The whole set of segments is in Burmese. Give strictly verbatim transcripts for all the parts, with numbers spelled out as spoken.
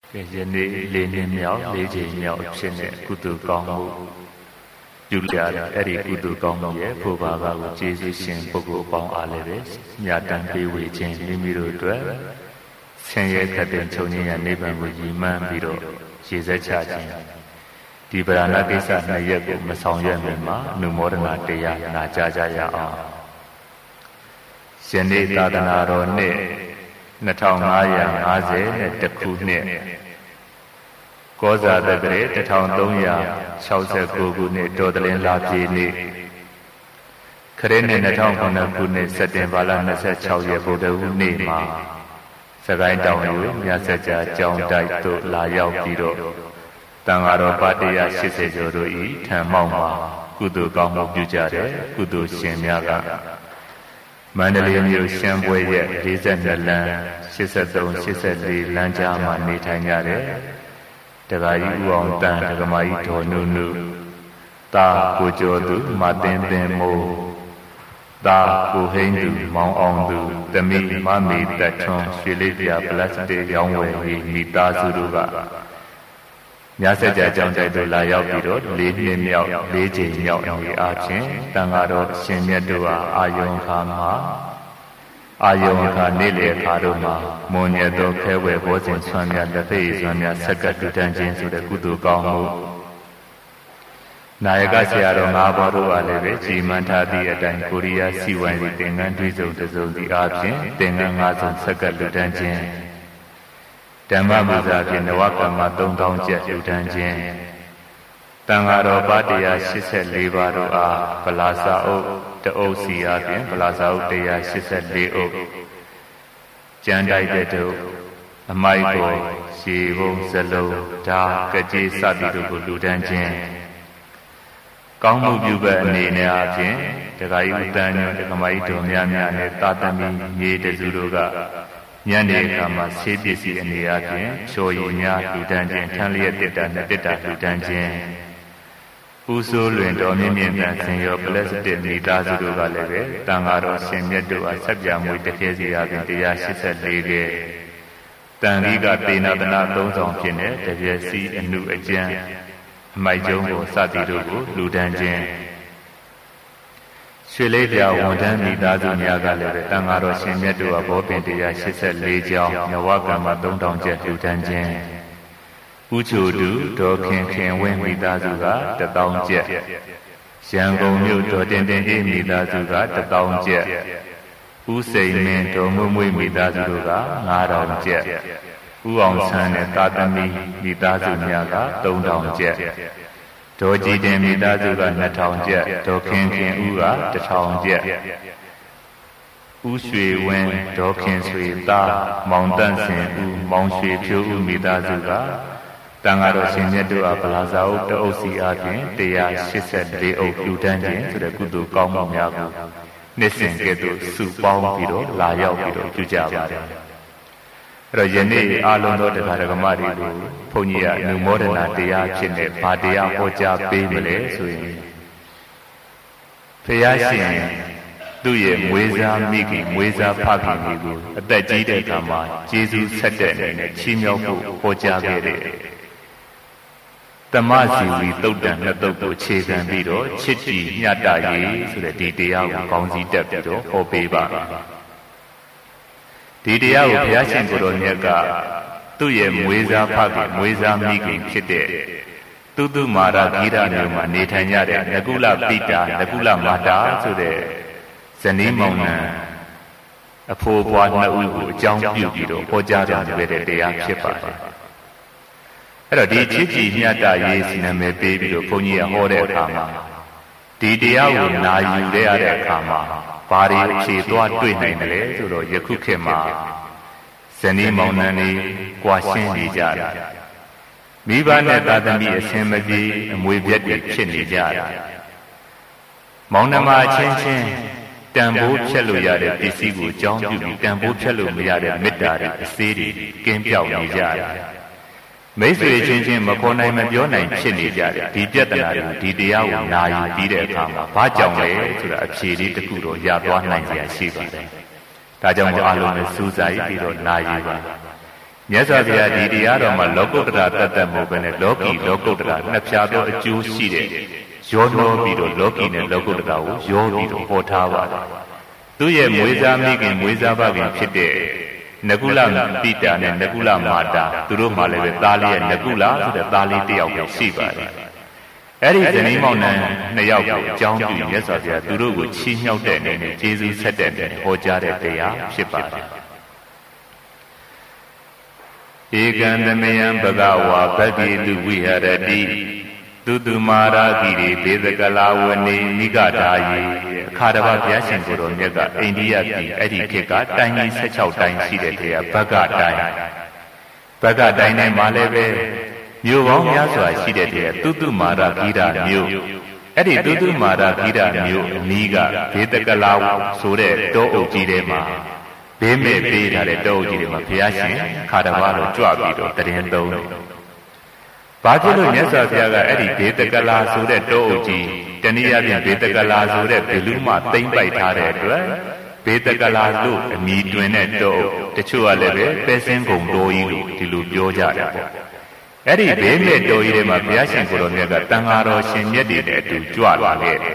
ကဲယနေ့လေးနှစ်မြောက်လေးချိန်မြောက်ဖြစ်တဲ့ကုသိုလ်ကောင်းမှုပြုကြတဲ့အဲ့ဒီကုသိုလ်ကောင်းမှုရဲ့ဖို့ပါကကိုကျေးဇူးရှင်ပုဂ္ဂိုလ်ပေါင်းအားလည်းပဲညာတန်ပေးဝေခြင်းမိမိတို့အတွက်ဆင်းရဲခတ်တဲ့ချုပ်ငြိမ်းရနိဗ္ဗာန်ကိုရည်မှန်းပြီးတော့ရည်စက်ချခြင်းဒီဗရဏကိစ္စနှစ်ရက်ကိုမဆောင်ရွက်မီမှာအနုမောဒနာတရားနာကြားကြရအောင်ယနေ့သာသနာတော်နှစ်နှစ်ထောင်ငါးရာငါးဆယ်နဲ့တစ်ခုနှစ်ကောဇာတက္ကရာတစ်ထောင်သုံးရာခြောက်ဆယ်ကိုခုနှစ်တော်တလင်းလာပြည်နေ့ခရစ်နှစ်နှစ်ထောင်ခုနှစ်ခုနှစ်စက်တင်ဘာလနှစ်ဆယ့်ခြောက်ရက်ဗုဒ္ဓဟူးနေ့မှာစကိုင်းတောင်ရိုးမြတ်စကြာကျောင်းတိုက်သို့လာရောက်ပြီးတော့တန်ဃာတော်ပါတရားရှစ်ဆယ်ကျော်တို့ဤထံမောက်မှာကုသိုလ်ကောင်းမှုပြုကြတဲ့ကုသိုလ်ရှင်များကမန္တလေးမြို့ရှမ်းပွဲရဲ့လေးဆယ်နှစ်လမ်းရှစ်ဆယ်သုံး ရှစ်ဆယ်လေးလမ်းကြားမှာနေထိုင်ကြတဲ့တက္ကကြီးဦးအောင်တန်တက္ကမကြီးဒေါ်နုနုတာကိုကျော်သူမသင်သင်မိုးတာကိုဟိန်းသူမောင်အောင်သူတမိမမေတထွန်းရွှေလေးပြပလတ်စတစ်ရောင်းဝယ်ပြီးမိသားစုတို့ကမြတ်စကြာကြောင့်တိုက်သို့လာရောက်ပြီးတော့လေးနှစ်မြောက်လေးချိန်မြောက်အောင်အားဖြင့်တန်ဃာတော်ရှင်မြတ်တို့ဟာအာယုံခါမှာအာယုံခါနေ့လေခါတို့မှာမွန်မြတ်သောခဲဝဲဘောဇဉ်ဆွမ်းများလက်ဖေးဆွမ်းများဆက်ကတူတန်းခြင်းဆိုတဲ့ကုသိုလ်ကောင်းမှုနာယကဆရာတော်ငါးပါးတို့အားလည်းပဲကြီးမှန်ထားသည့်အတိုင်းကိုရီးယားစီဝိုင်းသင်္ကန်းတွေးစုံတစုံစီအားဖြင့်သင်္ကန်းငါးစုံဆက်ကတူတန်းခြင်းဓမ္မပူဇာဖြင့်နဝကမ္မသုံးထောင်ကျပ်လှူဒန်းခြင်းတန်ဃာတော်ပါတရားရှစ်ဆယ်လေးပါးတို့အားဗလာစာအုပ်တအုပ်စီအားဖြင့်ဗလာစာအုပ်တရားရှစ်ဆယ်လေးအုပ်ကျမ်းတိုက်တဲ့တို့အမိုက်ကိုရေဘုံစလုံးဓာကကြေးစသည်တို့ကိုလှူဒန်းခြင်းကောင်းမှုပြုဘက်အနေနဲ့အပြင်တက္ကကြီးဦးတန်းညွန့်တက္ကမကြီးတို့များများနဲ့တာသမီမြေတစုတို့ကညနေအခါမှာဆေးပစ္စည်းအနေအချင်းချော်ရည်များလှူဒန်းခြင်းထမ်းလျက်တစ်တာနဲ့တစ်တာလှူဒန်းခြင်းဥဆိုးလွင်တော်မြင့်မြင့်တန်ဆင်ရောပလက်စတစ်မိသားစုတို့ကလည်းပဲတန်ဃာတော်ရှင်မြတ်တို့အားဆက်ပြမွေတခဲစီအပြင်တရားရှစ်ဆယ်လေးခဲတန်ကြီးကတေနာတနာသုံးဆောင်ဖြစ်နေတပြည့်စီအနုအကျမ်းအမိုက်ကျုံးကိုစသည်တို့ကိုလှူဒန်းခြင်းရွှေလေးပြဝန်ထမ်းမိသားစုများကလည်းပဲတန်ဃာတော်ရှင်မြတ်တို့အဘောပင်တရားရှစ်ဆယ်လေးကျောင်းနဝကမ္မသုံးထောင်ကျပ်လှူဒန်းခြင်းဥချိုတူဒေါ်ခင်ခင်ဝင်းမိသားစုကတထောင်ကျပ်ရန်ကုန်မြို့ဒေါ်တင်တင်အေးမိသားစုကတထောင်ကျပ်ဥစိန်မင်းဒေါ်မွေ့မွေ့မိသားစုတို့ကငါးထောင်ကျပ်ဥအောင်ဆန်းနဲ့တာသမီမိသားစုများကသုံးထောင်ကျပ်ဒေါ်ကြည်တင်မိသားစုကနှစ်ထောင်ကျပ်ဒေါ်ခင်ခင်ဦးကတစ်ထောင်ကျပ်ဦးရွှေဝင်းဒေါ်ခင်ဆွေသားမောင်တန့်စင်ဦးမောင်ရွှေဖြိုးဦးမိသားစုကတန်ဃာတော်ရှင်မြတ်တို့အားဗလာစာအုပ်တအုပ်စီအားဖြင့်တရားရှစ်ဆယ်လေးအုပ်လှူဒန်းခြင်းဆိုတဲ့ကုသိုလ်ကောင်းမှုများကိုနှစ်စဉ်ကဲ့သို့စုပေါင်းပြီးတော့လာရောက်ပြီးတော့ပြုကြပါတယ်အဲ့တော့ယနေ့အားလုံးသောတရားဓမ္မတွေကိုဘုန်းကြီးကအနုမောဒနာတရားဖြစ်နေဗာတရားဟောကြားပေးမလဲဆိုရင်ဘုရားရှင်သူ့ရဲ့မွေးစားမိခင်မွေးစားဖခင်ကိုအသက်ကြီးတဲ့အခါမှာကျေးဇူးဆက်တဲ့အနေနဲ့ချီးမြှောက်ဖို့ဟောကြားခဲ့တဲ့တမစီဝီတုတ်တန်နှစ်တုတ်ကိုခြေခံပြီးတော့ချစ်ကြည်ညတရေးဆိုတဲ့ဒီတရားကိုကောင်းစည်းတက်ပြီးတော့ဟောပေးပါဒီတရားကိုဘုရားရှင်ကိုယ်တော်မြတ်ကသူ့ရဲ့မွေးစားဖခင်မွေးစားမိခင်ဖြစ်တဲ့သုတုမာရဂီရမြို့မှာနေထိုင်ကြတဲ့နကုလပိတာနကုလမာတာဆိုတဲ့ဇနီးမောင်နှံအဖိုးဘွားနှစ်ဦးကိုအကြောင်းပြုပြီးတော့ဟောကြားတော်မူတဲ့တရားဖြစ်ပါတယ်အဲ့တော့ဒီချစ်ကြည်မြတ်တရေးစီနာမည်ပေးပြီးတော့ဘုန်းကြီးကဟောတဲ့အခါမှာဒီတရားကိုနာယူရတဲ့အခါမှာဘာတွေဖြေသွားတွေ့နိုင်တယ်လဲဆိုတော့ယခုခေတ်မှာဇနီးမောင်နှံတွေကြွားရှင်းနေကြတယ်မိဘနဲ့သားသမီးအစဉ်မပြေအမွေပြတ်တွေဖြစ်နေကြတယ်မောင်နှမချင်းချင်းတန်ဖိုးဖြတ်လို့ရတဲ့ပစ္စည်းကိုအကြောင်းပြုပြီးတန်ဖိုးဖြတ်လို့မရတဲ့မေတ္တာတွေအစေးတွေကင်းပြောက်နေကြတယ်မိတ်ဆွေချင်းချင်းမခေါ်နိုင်မပြောနိုင်ဖြစ်နေကြတယ်ဒီပြဿနာတွေဒီတရားကိုနာယူပြီးတဲ့အခါမှာဘာကြောင့်လဲဆိုတာအဖြေလေးတစ်ခုတော့ရသွားနိုင်ကြရှိပါတယ်ဒါကြောင့်မို့အားလုံးလည်းစူးစိုက်ပြီးတော့နာယူပါယမြတ်စွာဘုရားဒီတရားတော်မှာလောကုတ္တရာတတ်တတ်မို့ပဲနဲ့လောကီလောကုတ္တရာနှစ်ဖြာသောအကျိုးရှိတဲ့ရောနှောပြီးတော့လောကီနဲ့လောကုတ္တရာကိုရောပြီးတော့ဟောထားပါတယ်သူရဲ့မွေးစားမိခင်မွေးစားဖခင်ဖြစ်တဲ့နကုလပိတာနဲ့နကုလမာတာသူတို့မှလည်းပဲသားလေးရဲ့နကုလဆိုတဲ့သားလေးတစ်ယောက်ပဲရှိပါတယ်အဲ့ဒီဇနီးမောင်နှံနှစ်ယောက်ကိုအကြောင်းပြုမြတ်စွာဘုရားသူတို့ကိုချီးမြှောက်တဲ့အနေနဲ့ကျေးဇူးဆက်တဲ့အနေနဲ့ဟောကြားတဲ့တရားဖြစ်ပါတယ်ဧကံသမယံဘဂဝါဗတ္တိတုဝိဟရတိသူတုမာရာတိရေဒေသကလာဝနေမိဂဒါယေအခါတပါဘုရားရှင်ကိုယ်တော်မြတ်ကအိန္ဒိယပြည်အဲ့ဒီခေတ်ကတိုင်းကြီးဆယ့်ခြောက်တိုင်းရှိတဲ့တရားဘဂတိုင်းဘဂတိုင်းတိုင်းမှာလည်းပဲမြို့ပေါင်းများစွာရှိတဲ့တရားသူတုမာရာဂိရမြို့အဲ့ဒီသူတုမာရာဂိရမြို့အနီးကဒေသကလာဆိုတဲ့တောအုပ်ကြီးထဲမှာဘေးမဲ့ပေးထားတဲ့တောအုပ်ကြီးတွေမှာဘုရားရှင်ခါတပါလို့ကြွပြီးတော့တရင်သုံးတယ်ဘာဖြစ်လို့မြတ်စွာဘုရားကအဲ့ဒီဒေသကလာဆိုတဲ့တောအုပ်ကြီးတနည်းအားဖြင့်ဒေသကလာဆိုတဲ့ဘီလူမှသိမ့်ပိုက်ထားတဲ့အတွက်ဒေသကလာလို့အမည်တွင်တဲ့တောအုပ်တချို့ကလည်းပဲပဲစင်းကုံတောကြီးလို့ဒီလိုပြောကြတယ်ပေါ့အဲ့ဒီဘေးမဲ့တောကြီးထဲမှာဘုရားရှင်ကိုယ်တော်မြတ်ကတန်ဃာတော်ရှင်မြတ်တွေနဲ့အတူကြွလာခဲ့တယ်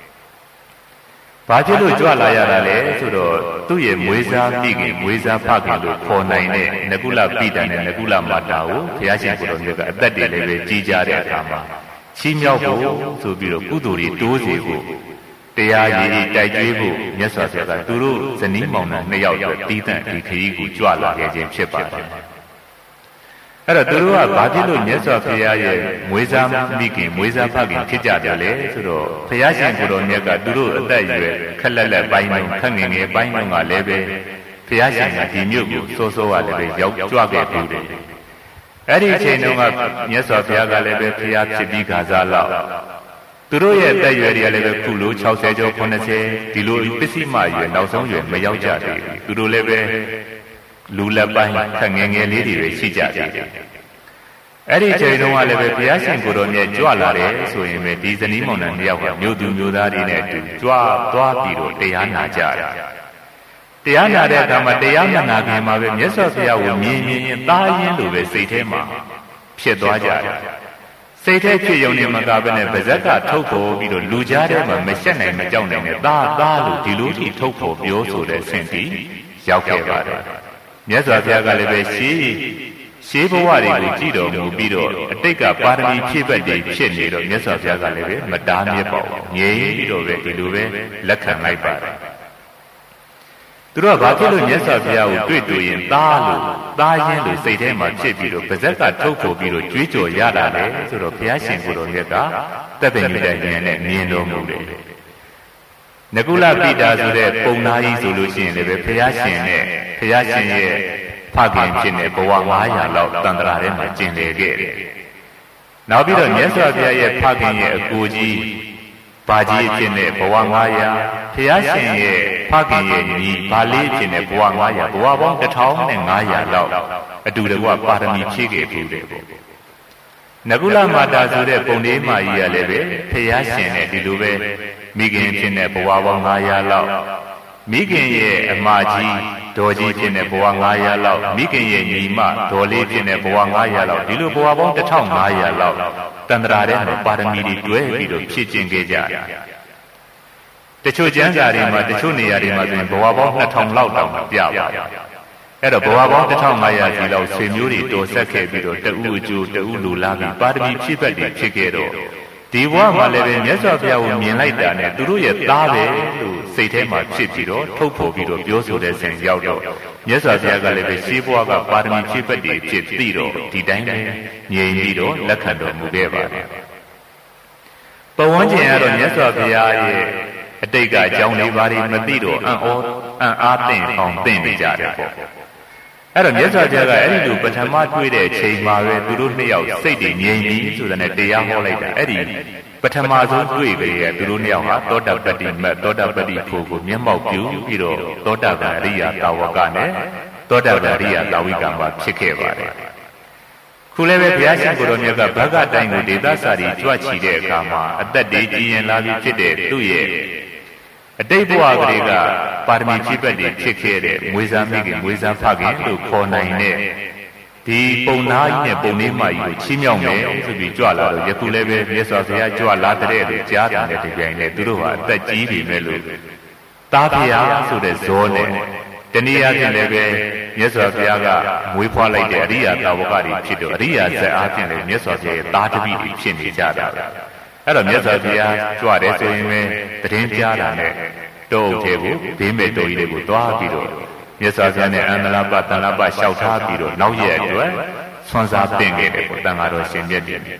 ဘာဖြစ်လို့ကြွလာရတာလဲဆိုတော့သူ့ရဲ့မွေးစားမိခင်မွေးစားဖခင်လို့ခေါ်နိုင်တဲ့နကုလပိတံနဲ့နကုလမာတာကိုဘုရားရှင်ကိုယ်တော်မြတ်ကအသက်တွေလည်းပဲကြီးကြတဲ့အခါမှာချီးမြှောက်ဖို့ဆိုပြီးတော့ကုသိုလ်တွေတိုးစေဖို့တရားရည်ရည်တိုက်ကျွေးဖို့မြတ်စွာဘုရားကသူတို့ဇနီးမောင်နှံနှစ်ယောက်အတွက်တည်တံ့ဒီခရီးကိုကြွလာခဲ့ခြင်းဖြစ်ပါတယ်အဲ့တော့သူတို့ကဘာဖြစ်လို့မြတ်စွာဘုရားရဲ့မွေးစားမိခင်မွေးစားဖခင်ဖြစ်ကြတယ်လဲဆိုတော့ဘုရားရှင်ကိုယ်တော်မြတ်ကသူတို့အသက်အရွယ်ခက်လက်လက်ပိုင်းလုံးခက်ငယ်ငယ်ပိုင်းလုံးကလည်းပဲဘုရားရှင်ကဒီမြို့ကိုစိုးစိုးကလည်းပဲရောက်ကြွခဲ့ပြီးတယ်အဲ့ဒီအချိန်တုန်းကမြတ်စွာဘုရားကလည်းပဲဘုရားဖြစ်ပြီးခါစားလောက်သူတို့ရဲ့အသက်အရွယ်တွေကလည်းပဲခုလို၆၀ကျော်၇၀ဒီလိုပစ္စည်းမရွယ်နောက်ဆုံးရွယ်မရောက်ကြသေးဘူးသူတို့လည်းပဲလူလက်ပိုင်းခက်ငယ်ငယ်လေးတွေပဲရှိကြတယ်အဲ့ဒီချိန်တုန်းကလည်းပဲဘုရားရှင်ကိုယ်တော်မြတ်ကြွလာတယ်ဆိုရင်ပဲဒီဇနီးမောင်နှံနှစ်ယောက်ကမြို့သူမြို့သားတွေနဲ့အတူကြွသွားပြီးတော့တရားနာကြတယ်တရားနာတဲ့အခါမှာတရားမနာခင်မှာပဲမြတ်စွာဘုရားကိုမြင်မြင်ရင်သားရင်းလိုပဲစိတ်ထဲမှာဖြစ်သွားကြတယ်စိတ်ထဲဖြစ်ရုံနဲ့မကဘဲနဲ့ဗဇက်ကထုတ်ဖို့ပြီးတော့လူကြားထဲမှာမရှက်နိုင်မကြောက်နိုင်တဲ့သားသားလို့ဒီလိုထိထုတ်ဖို့ပြောဆိုတဲ့ဆင့်တီရောက်ခဲ့ပါတယ်မြတ်စွာဘုရားကလည်းပဲရှေးရှေးဘဝတွေကိုကြည့်တော်မူပြီးတော့အတိတ်ကပါရမီဖြည့်ဘက်တွေဖြစ်နေတော့မြတ်စွာဘုရားကလည်းပဲမတားမြစ်ပါဘူးငြိမ်ပြီးတော့ပဲဒီလိုပဲလက်ခံလိုက်ပါတယ်သူတို့ကဘာဖြစ်လို့မြတ်စွာဘုရားကိုတွေ့တွေ့ရင်သားလို့သားရင်းလို့စိတ်ထဲမှာဖြစ်ပြီးတော့ဗဇက်ကထုတ်ဖို့ပြီးတော့ကြွေးကြော်ရတာလေဆိုတော့ဘုရားရှင်ကိုယ်တော်မြတ်ကတပ်ပင်မြတ်ဉာဏ်နဲ့မြင်တော်မူတယ်နကုလပိတာဆိုတဲ့ပုံနာကြီးဆိုလို့ရှိရင်လည်းဘုရားရှင်နဲ့ဘုရားရှင်ရဲ့ဖခင်ဖြစ်တဲ့ဘဝ၅ရာလောက်တန်ត្រာထဲမှာကျင်လည်ခဲ့တယ်။နောက်ပြီးတော့မြတ်စွာဘုရားရဲ့ဖခင်ရဲ့အကိုကြီးဘာကြီးဖြစ်တဲ့ဘဝ၅ရာဘုရားရှင်ရဲ့ဖခင်ရဲ့ညီဘာလေးဖြစ်တဲ့ဘဝ၅ရာဘဝပေါင်းတစ်ထောင်နဲ့၅ရာလောက်အတူတကွပါရမီဖြည့်ခဲ့ပြီးတယ်ပေါ့။နကုလမာတာဆိုတဲ့ပုံလေးမကြီးကလည်းပဲဘုရားရှင်နဲ့ဒီလိုပဲမိခင်ဖြစ်တဲ့ဘဝပေါင်း၅ရာလောက်မိခင်ရဲ့အမကြီးဒေါ်ကြီးဖြစ်တဲ့ဘဝ၅ရာလောက်မိခင်ရဲ့ညီမဒေါ်လေးဖြစ်တဲ့ဘဝ၅ရာလောက်ဒီလိုဘဝပေါင်းတစ်ထောင်၅ရာလောက်တန်ត្រာထဲမှာပါရမီတွေတွဲပြီးတော့ဖြည့်ကျင်ခဲ့ကြတယ်တချို့ကျမ်းစာတွေမှာတချို့နေရာတွေမှာဆိုရင်ဘဝပေါင်းနှစ်ထောင်လောက်တောင်ပြပါတယ်အဲ့တော့ဘဝပေါင်းတစ်ထောင်၅ရာစီလောက်ဆွေမျိုးတွေတော်ဆက်ခဲ့ပြီးတော့တဦးအကျိုးတဦးလူလာပြီးပါရမီဖြည့်ဘက်တွေဖြစ်ခဲ့တော့ဒီဘဝမှာလည်းပဲမြတ်စွာဘုရားကိုမြင်လိုက်တာနဲ့သူတို့ရဲ့သားပဲလို့စိတ်ထဲမှာဖြစ်ပြီးတော့ထုတ်ဖော်ပြီးတော့ပြောဆိုတဲ့ဆင်ရောက်တော့မြတ်စွာဘုရားကလည်းပဲရှေးဘဝကပါရမီဖြည့်ဘက်တွေဖြစ်ပြီးတော့ဒီတိုင်းပဲငြိမ်ပြီးတော့လက်ခံတော်မူခဲ့ပါတယ်ပဝန်းကျင်ကတော့မြတ်စွာဘုရားရဲ့အတိတ်ကအကြောင်းလေးပါးတွေမသိတော့အံ့ဩအံ့အားသင့်အောင်သင့်နေကြတယ်ပေါ့အဲ့တော့မြတ်စွာဘုရားကအဲ့ဒီလိုပထမတွေ့တဲ့အချိန်မှာပဲသူတို့နှစ်ယောက်စိတ်တွေငြိမ်ပြီးဆိုတဲ့တရားဟောလိုက်တာအဲ့ဒီပထမဆုံးတွေ့ကြတဲ့သူတို့နှစ်ယောက်ဟာသောတာပတ္တိမတ်သောတာပတ္တိဖို့ကိုမျက်မှောက်ပြုပြီးတော့သောတာပန်အရိယာတာဝကနဲ့သောတာပန်အရိယာတာဝိကမှာဖြစ်ခဲ့ပါတယ်ခုလည်းပဲဘုရားရှင်ကိုယ်တော်မြတ်ကဘဂတိုင်းကိုဒေသစာရီကြွချီတဲ့အခါမှာအသက်တွေကြီးရင်လာပြီးဖြစ်တဲ့သူ့ရဲ့အတိတ်ဘဝကလေးကပါရမီဖြည့်ဘက်တွေဖြစ်ခဲ့တဲ့မွေးစားမိခင်မွေးစားဖခင်လို့ခေါ်နိုင်တဲ့ဒီပုံနာကြီးနဲ့ပုံလေးမကြီးကိုချီးမြှောက်မယ်ဆိုပြီးကြွလာတော့ယခုလည်းပဲမြတ်စွာဘုရားကြွလာတဲ့လို့ကြားတာနဲ့တပြိုင်နက်သူတို့ဟာအသက်ကြီးပြီမဲ့လို့တာဖျားဆိုတဲ့ဇောနဲ့တနည်းအားဖြင့်လည်းပဲမြတ်စွာဘုရားကမွေးဖွားလိုက်တဲ့အရိယာတာဝကတွေဖြစ်တော့အရိယာဇက်အားဖြင့်လည်းမြတ်စွာဘုရားရဲ့သားသမီးတွေဖြစ်နေကြတာပဲအဲ့တော့မြတ်စွာဘုရားကြွတယ်ဆိုရင်ပဲတရင်ကြားတာနဲ့တောအုပ်ထဲကိုဘေးမဲ့တော်ကြီးတွေကိုတွားပြီးတော့မြတ်စွာဘုရားနဲ့အန္တလပတန်လပလျှောက်ထားပြီးတော့နောက်ရက်အတွက်ဆွမ်းစားပင့်ခဲ့တယ်ပေါ့တန်ဃာတော်ရှင်မြတ်တယ်ဘု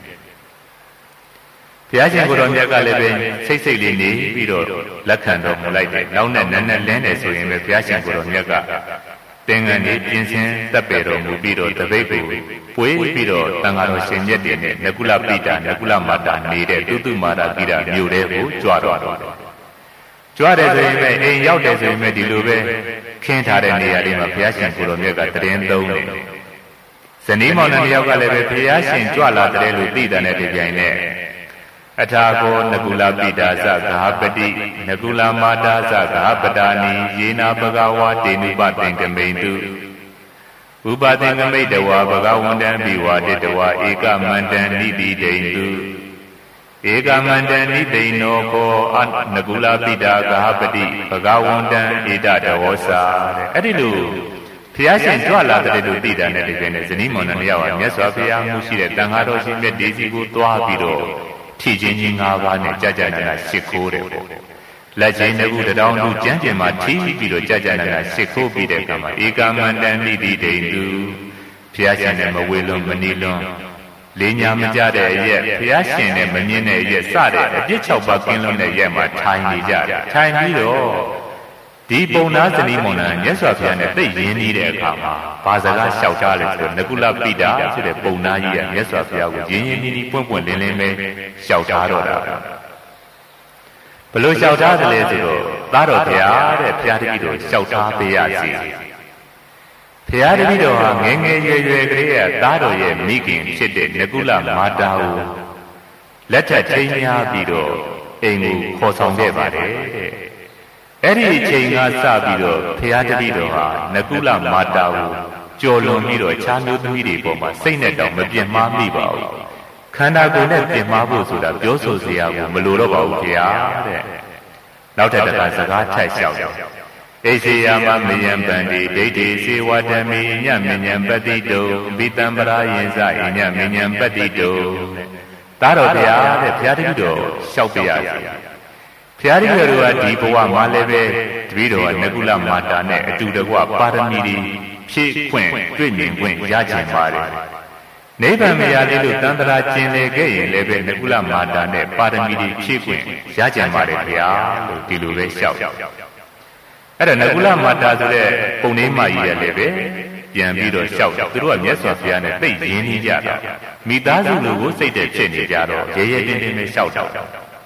ရားရှင်ကိုယ်တော်မြတ်ကလည်းပဲစိတ်စိတ်လေးနေပြီးတော့လက်ခံတော်မူလိုက်တယ်နောက်နဲ့နန်းနဲ့လင်းတယ်ဆိုရင်ပဲဘုရားရှင်ကိုယ်တော်မြတ်ကသင်္ကန်းလေးပြင်ဆင်တပ်ပေတော်မူပြီးတော့တပိတ်ကိုပွေးပြီးတော့တန်ဃာတော်ရှင်မြတ်တယ်နဲ့နကုလပိတာနကုလမာတာနေတဲ့တုတုမာတာပိတာမြို့တဲကိုကြွတော်တော်ကြွတယ်ဆိုရင်ပဲအိမ်ရောက်တယ်ဆိုရင်ပဲဒီလိုပဲခင်းထားတဲ့နေရာလေးမှာဘုရားရှင်ကိုယ်တော်မြတ်ကတရင်သုံးတယ်ဇနီးမောင်နှံတယောက်ကလည်းပဲဘုရားရှင်ကြွလာတဲ့လို့သိတဲ့နဲ့ဒီပြိုင်နဲ့အထာကောနကုလပိတာသဂဟပတိနကုလမာတာသဂဟပတာနိယေနာဘဂဝါတေနုပသင်္ကမိန်တုဥပသင်္ကမိတ်တဝါဘဂဝန္တံဘိဝါတိတဝါဧကမန္တံနိတိဒိန်တုဧကမန္တံနိတိနောခောနကုလပိတာဂဟပတိဘဂဝန္တံဧတတဝောစာတဲ့အဲ့ဒီလိုဘုရားရှင်ကြွလာတဲ့လူသိတာနဲ့ဒီပြင်းနဲ့ဇနီးမောင်နှံတယောက်ကမြတ်စွာဘုရားမှုရှိတဲ့တန်ဃာတော်ရှင်မြတ်ဒီစီကိုသွားပြီးတော့ထီချင်းချင်း၅ပါးနဲ့ကြာကြာနာနာရှ िख ိုးတယ်ပေါ့လက်ချင်းတစ်ခုတောင်သူကျမ်းကျင်မှာထီပြီးတော့ကြာကြာနာနာရှ िख ိုးပြီးတဲ့အခါမှာဧကမန္တန်နိတိဒိန်တုဘုရားရှင်နဲ့မဝေလွန်မနီလွန်လေးညာမကြတဲ့အရက်ဘုရားရှင်နဲ့မမြင်တဲ့အရက်စတဲ့အပြစ်၆ပါးကင်းလွတ်တဲ့ရက်မှာထိုင်နေကြတယ်ထိုင်ပြီးတော့ဒီပုံနာဇနီးမောင်နှံမြတ်စွာဘုရားနဲ့သိရင်းနေတဲ့အခါမှာဘာစကားလျှောက်ကြလဲဆိုတော့နကုလပိတာဆိုတဲ့ပုံနာကြီးကမြတ်စွာဘုရားကိုရင်းရင်းနှီးနှီးပွင့်ပွင့်လင်းလင်းပဲလျှောက်ထားတော့တာဘယ်လိုလျှောက်ထားသလဲဆိုတော့သားတော်ဘုရားတဲ့ဘုရားတပည့်တော်လျှောက်ထားပေးရစီဘုရားတပည့်တော်ဟာငယ်ငယ်ရွယ်ရွယ်ကလေးကသားတော်ရဲ့မိခင်ဖြစ်တဲ့နကုလမာတာကိုလက်ထပ်ထိန်းများပြီးတော့အိမ်ကိုခေါ်ဆောင်ခဲ့ပါတယ်တဲ့အဲ့ဒီအချိန်ကစပြီးတော့ဘုရားတပည့်တော်ဟာနကုလမာတာကိုကြော်လွန်ပြီးတော့ခြားမျိုးသမီးတွေပေါ်မှာစိတ်နဲ့တောင်မပြင်းမှားမိပါဘူးခန္ဓာကိုယ်နဲ့ပြင်းမှားဖို့ဆိုတာပြောဆိုစရာကိုမလိုတော့ပါဘူးဘုရားတဲ့နောက်ထပ်တစ်ခါစကားထပ်လျှောက်တယ်ဣစေယမမယံပန္တိဒိဋ္ဌိစေဝတမေညမဉ္ဇံပတ္တိတုဘိတံပရာယင်္စဣညမဉ္ဇံပတ္တိတုဒါတော်ဘုရားတဲ့ဘုရားတပည့်တော်လျှောက်ပြရစီဘုရားတပည့်တော်ကဒီဘဝမှာလည်းပဲတပည့်တော်ကနကုလမာတာနဲ့အတူတကွပါရမီတွေဖြည့်ခွင့်တွေ့မြင်ခွင့်ရကြပါတယ်နိဗ္ဗာန်မရသေးလို့တန်တရာကျင်လေခဲ့ရင်လည်းပဲနကုလမာတာနဲ့ပါရမီတွေဖြည့်ခွင့်ရကြပါတယ်ဗျာလို့ဒီလိုပဲလျှောက်အဲ့ဒါနကုလမာတာဆိုတဲ့ပုံလေးမကြီးရဲ့လည်းပဲပြန်ပြီးတော့လျှောက်သူတို့ကမြတ်စွာဘုရားနဲ့သိရင်းနှီးကြတာမိသားစုလိုကိုစိတ်တဲ့ဖြစ်နေကြတော့ရဲရဲတင်းတင်းပဲလျှောက်တော့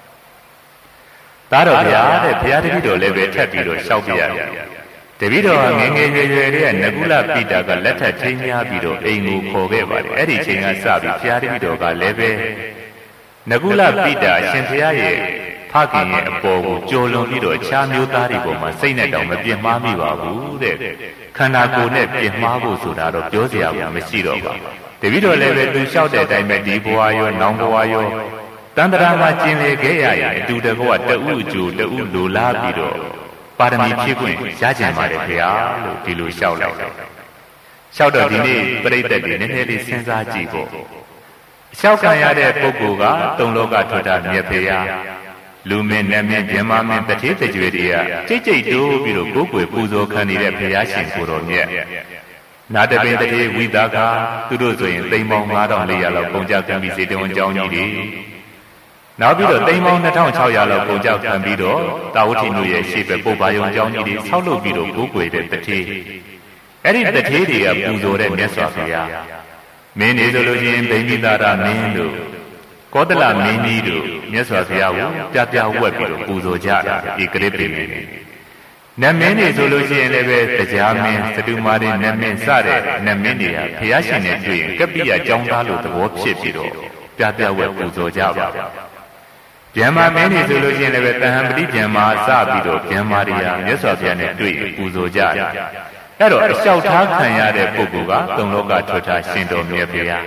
သားတော်ဘုရားတဲ့ဘုရားတပည့်တော်လည်းပဲထပ်ပြီးတော့လျှောက်ပြရတယ်တပည့်တော်ငယ်ငယ်ရွယ်ရွယ်လေးကနကုလပိတာကလက်ထပ်ထိန်းများပြီးတော့အိမ်ကိုခေါ်ခဲ့ပါတယ်အဲ့ဒီချိန်ကစပြီးဘုရားတပည့်တော်ကလည်းပဲနကုလပိတာရှင်ဘုရားရဲ့ဖခင်ရဲ့အပေါ်ကိုကြော်လွန်ပြီးတော့အခြားမျိုးသားတွေပေါ်မှာစိတ်နဲ့တောင်မပြင်းမှားမိပါဘူးတဲ့ခန္ဓာကိုယ်နဲ့ပြင်းမှားဖို့ဆိုတာတော့ပြောစရာမရှိတော့ပါတပည့်တော်လည်းပဲသူလျှောက်တဲ့အတိုင်းပဲဒီဘဝရောနောင်ဘဝရောတန်တရာမှာကျင်လေခဲ့ရရင်အတူတကွတဥအကျိုးတဥလိုလားပြီးတော့ပါရမီဖြည့်ခွင့်ရကြင်ပါတယ်ခင်ဗျာလို့ဒီလိုလျှောက်လိုက်တယ်လျှောက်တော့ဒီနေ့ပြိဿတွေနည်းနည်းလေးစဉ်းစားကြည့်ဖို့လျှောက်ခံရတဲ့ပုဂ္ဂိုလ်ကသုံးလောကထွတ်တာမြတ်ဖေယားလူမင်းနတ်မင်းဗြဟ္မာမင်းတထေးတကြွေတွေကကြိတ်ကြိတ်တိုးပြီးတော့ကိုယ်ကိုယ်ပူဇော်ခံနေတဲ့ဘုရားရှင်ကိုယ်တော်မြတ်နာတပင်တထေးဝိသကာသူတို့ဆိုရင်သိန်းပေါင်း၅ထောင်၄ရာလောက်ပုံကြကံပြီးစေတဝန်ကျောင်းကြီးတွေနောက်ပြီးတော့သိန်းပေါင်း၂ထောင်၆ရာလောက်ပုံကြခံပြီးတော့တာဝတိမြို့ရဲ့ရှေ့ဘက်ပုပ္ပါယုံကျောင်းကြီးတွေဆောက်လုပ်ပြီးတော့ကိုယ်ကိုယ်တဲ့တထေးအဲ့ဒီတထေးတွေကပူဇော်တဲ့မြတ်စွာဘုရားမင်းနေဆိုလို့ချင်းဗိမိတာရမင်းတို့ကောသလမင်းကြီးတို့မြတ်စွာဘုရားကိုပြပြဝက်ပြီးတော့ပူဇော်ကြတာဧကရိပ္ပိမင်းတွေနတ်မင်းတွေဆိုလို့ရှိရင်လည်းပဲတရားမင်းစတုမာရိနတ်မင်းစတဲ့နတ်မင်းတွေကဘုရားရှင်နဲ့တွေ့ရင်ကပ္ပိယကျောင်းသားလို့သဘောဖြစ်ပြီးတော့ပြပြဝက်ပူဇော်ကြပါဗျမ္မာမင်းတွေဆိုလို့ရှိရင်လည်းပဲတဟံပတိဗျမ္မာစပြီးတော့ဗျမ္မာတွေကမြတ်စွာဘုရားနဲ့တွေ့ရင်ပူဇော်ကြတယ်အဲ့တော့အလျှောက်ထားခံရတဲ့ပုဂ္ဂိုလ်ကသုံးလောကထွတ်ထားရှင်တော်မြတ်ဗျာ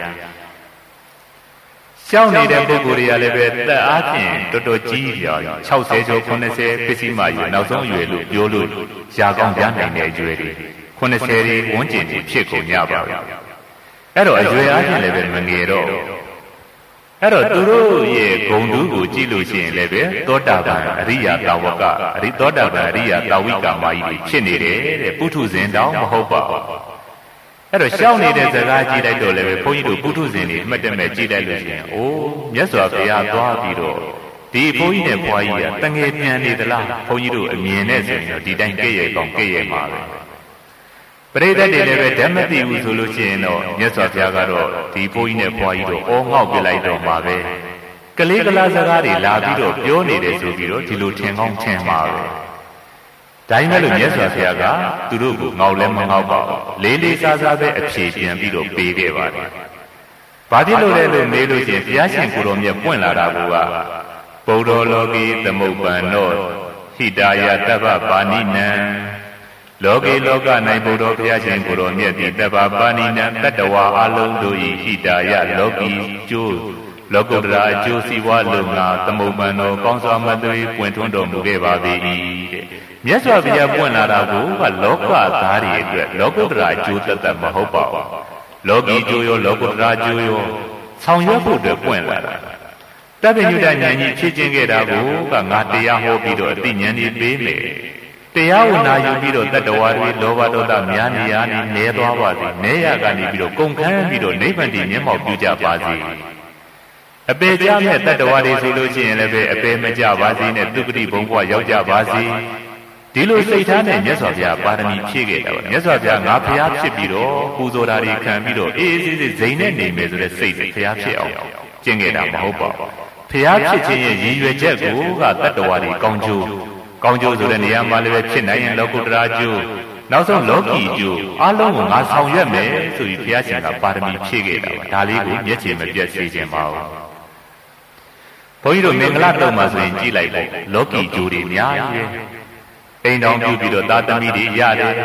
ရှောင်းနေတဲ့ပုဂ္ဂိုလ်တွေကလည်းပဲသက်အားဖြင့်တော်တော်ကြီးရော၆၀ကျော်၇၀ပစ္စည်းမှယူနောက်ဆုံးအရွယ်လို့ပြောလို့ရာကောင်းရနိုင်တဲ့အရွယ်တွေ၇၀တွေဝန်းကျင်တွေဖြစ်ကုန်ကြပါဘူးအဲ့တော့အရွယ်အားဖြင့်လည်းပဲမငယ်တော့အဲ့တော့သူတို့ရဲ့ဂုဏ်တူးကိုကြည့်လို့ရှိရင်လည်းပဲသောတာပန်အရိယာတာဝကအရိသောတာပန်အရိယာတာဝိကာမကြီးဖြစ်နေတယ်တဲ့ပုထုဇဉ်တောင်မဟုတ်ပါဘူးအဲ့တော့ရှောင်းနေတဲ့စကားကြည့်လိုက်တော့လည်းပဲဘုန်းကြီးတို့ပုထုဇဉ်တွေအမှတ်တမဲ့ကြည့်လိုက်လို့ရှိရင်အိုးမြတ်စွာဘုရားသွားပြီးတော့ဒီဘုန်းကြီးနဲ့ဘွားကြီးကတငယ်ပြန်နေသလားဘုန်းကြီးတို့အမြင်နဲ့ဆိုရင်တော့ဒီတိုင်းကြည့်ရကောင်ကြည့်ရမှာပဲပရိသတ်တွေလည်းပဲဓမ္မတိဟုဆိုလို့ရှိရင်တော့မြတ်စွာဘုရားကတော့ဒီဘုန်းကြီးနဲ့ဘွားကြီးတို့အောငေါ့ပြလိုက်တော့မှာပဲကလေးကလားစကားတွေလာပြီးတော့ပြောနေတယ်ဆိုပြီးတော့ဒီလိုထင်ကောင်းထင်မှာပဲဒါမှမဟုတ်မြတ်စွာဘုရားကသူတို့ကိုငေါ့လဲမငေါ့ပါဘူးလေးလေးစားစားပဲအဖြေပြန်ပြီးတော့ပေးခဲ့ပါတယ်ဘာဖြစ်လို့လဲလို့မေးလို့ရှိရင်ဘုရားရှင်ကိုယ်တော်မြတ်ပွင့်လာတာကဗုဒ္ဓလောကီသမုပ္ပန္နောဟိတာယတပ္ပပါဏိနံလောကေလောက၌ဘုရားဘုရားရှင်ကိုယ်တော်မြတ်သည်တပ္ပပါဏိနံတတ္တဝါအလုံးတို့၏ဟိတာယလောကီကျိုးလောကုတ္တရာအကျိုးစီးပွားလုံငါသမုပ္ပန္နောကောင်းစွာမသွေးပွင့်ထွန်းတော်မူခဲ့ပါသည်တဲ့မြတ်စွာဘုရားပွင့်လာတာကိုကလောကသားတွေအတွက်လောကုတ္တရာအကျိုးသက်သက်မဟုတ်ပါဘူးလောကီကျိုးရောလောကုတ္တရာကျိုးရောဆောင်ရွက်ဖို့အတွက်ပွင့်လာတာတပ္ပညုတဉာဏ်ကြီးဖြစ်ခြင်းခဲ့တာကိုကငါတရားဟောပြီးတော့အသိဉာဏ်ကြီးပေးမယ်တရားကိုနာယူပြီးတော့တတ္တဝါတွေလောဘဒေါသများနေရနေနေသွားပါစေနေရကနေပြီးတော့ကုန်ခန်းပြီးတော့နိဗ္ဗာန်တည်မျက်မှောက်ပြုကြပါစေအပေကြမဲ့တတ္တဝါတွေဆိုလို့ရှိရင်လည်းပဲအပေမကြပါစေနဲ့ဒုက္ခတိဘုံဘဝရောက်ကြပါစေဒီလိုစိတ်ထားနဲ့မြတ်စွာဘုရားပါရမီဖြည့်ခဲ့တာပါမြတ်စွာဘုရားငါဘုရားဖြစ်ပြီးတော့ပူဇော်တာတွေခံပြီးတော့အေးအေးဆေးဆေးဇိမ်နဲ့နေမယ်ဆိုတဲ့စိတ်နဲ့ဘုရားဖြစ်အောင်ကျင့်ခဲ့တာမဟုတ်ပါဘူးဘုရားဖြစ်ခြင်းရဲ့ရည်ရွယ်ချက်ကိုကတတ္တဝါတွေကောင်းကျိုးကောင်းကျိုးဆိုတဲ့နေရာမှာလည်းပဲဖြစ်နိုင်ရင်လောကုတ္တရာကျိုးနောက်ဆုံးလောကီကျိုးအလုံးကိုငါဆောင်ရွက်မယ်ဆိုပြီးဘုရားရှင်ကပါရမီဖြည့်ခဲ့တာပါဒါလေးကိုမျက်ခြေမပြတ်စေခြင်းပါဘူးဘုန်းကြီးတို့မင်္ဂလာတုံမှာဆိုရင်ကြည်လိုက်ပေါ့လောကီကျိုးတွေများတယ်အိမ်တော်ပြုပြီးတော့သာသမီတွေရတယ်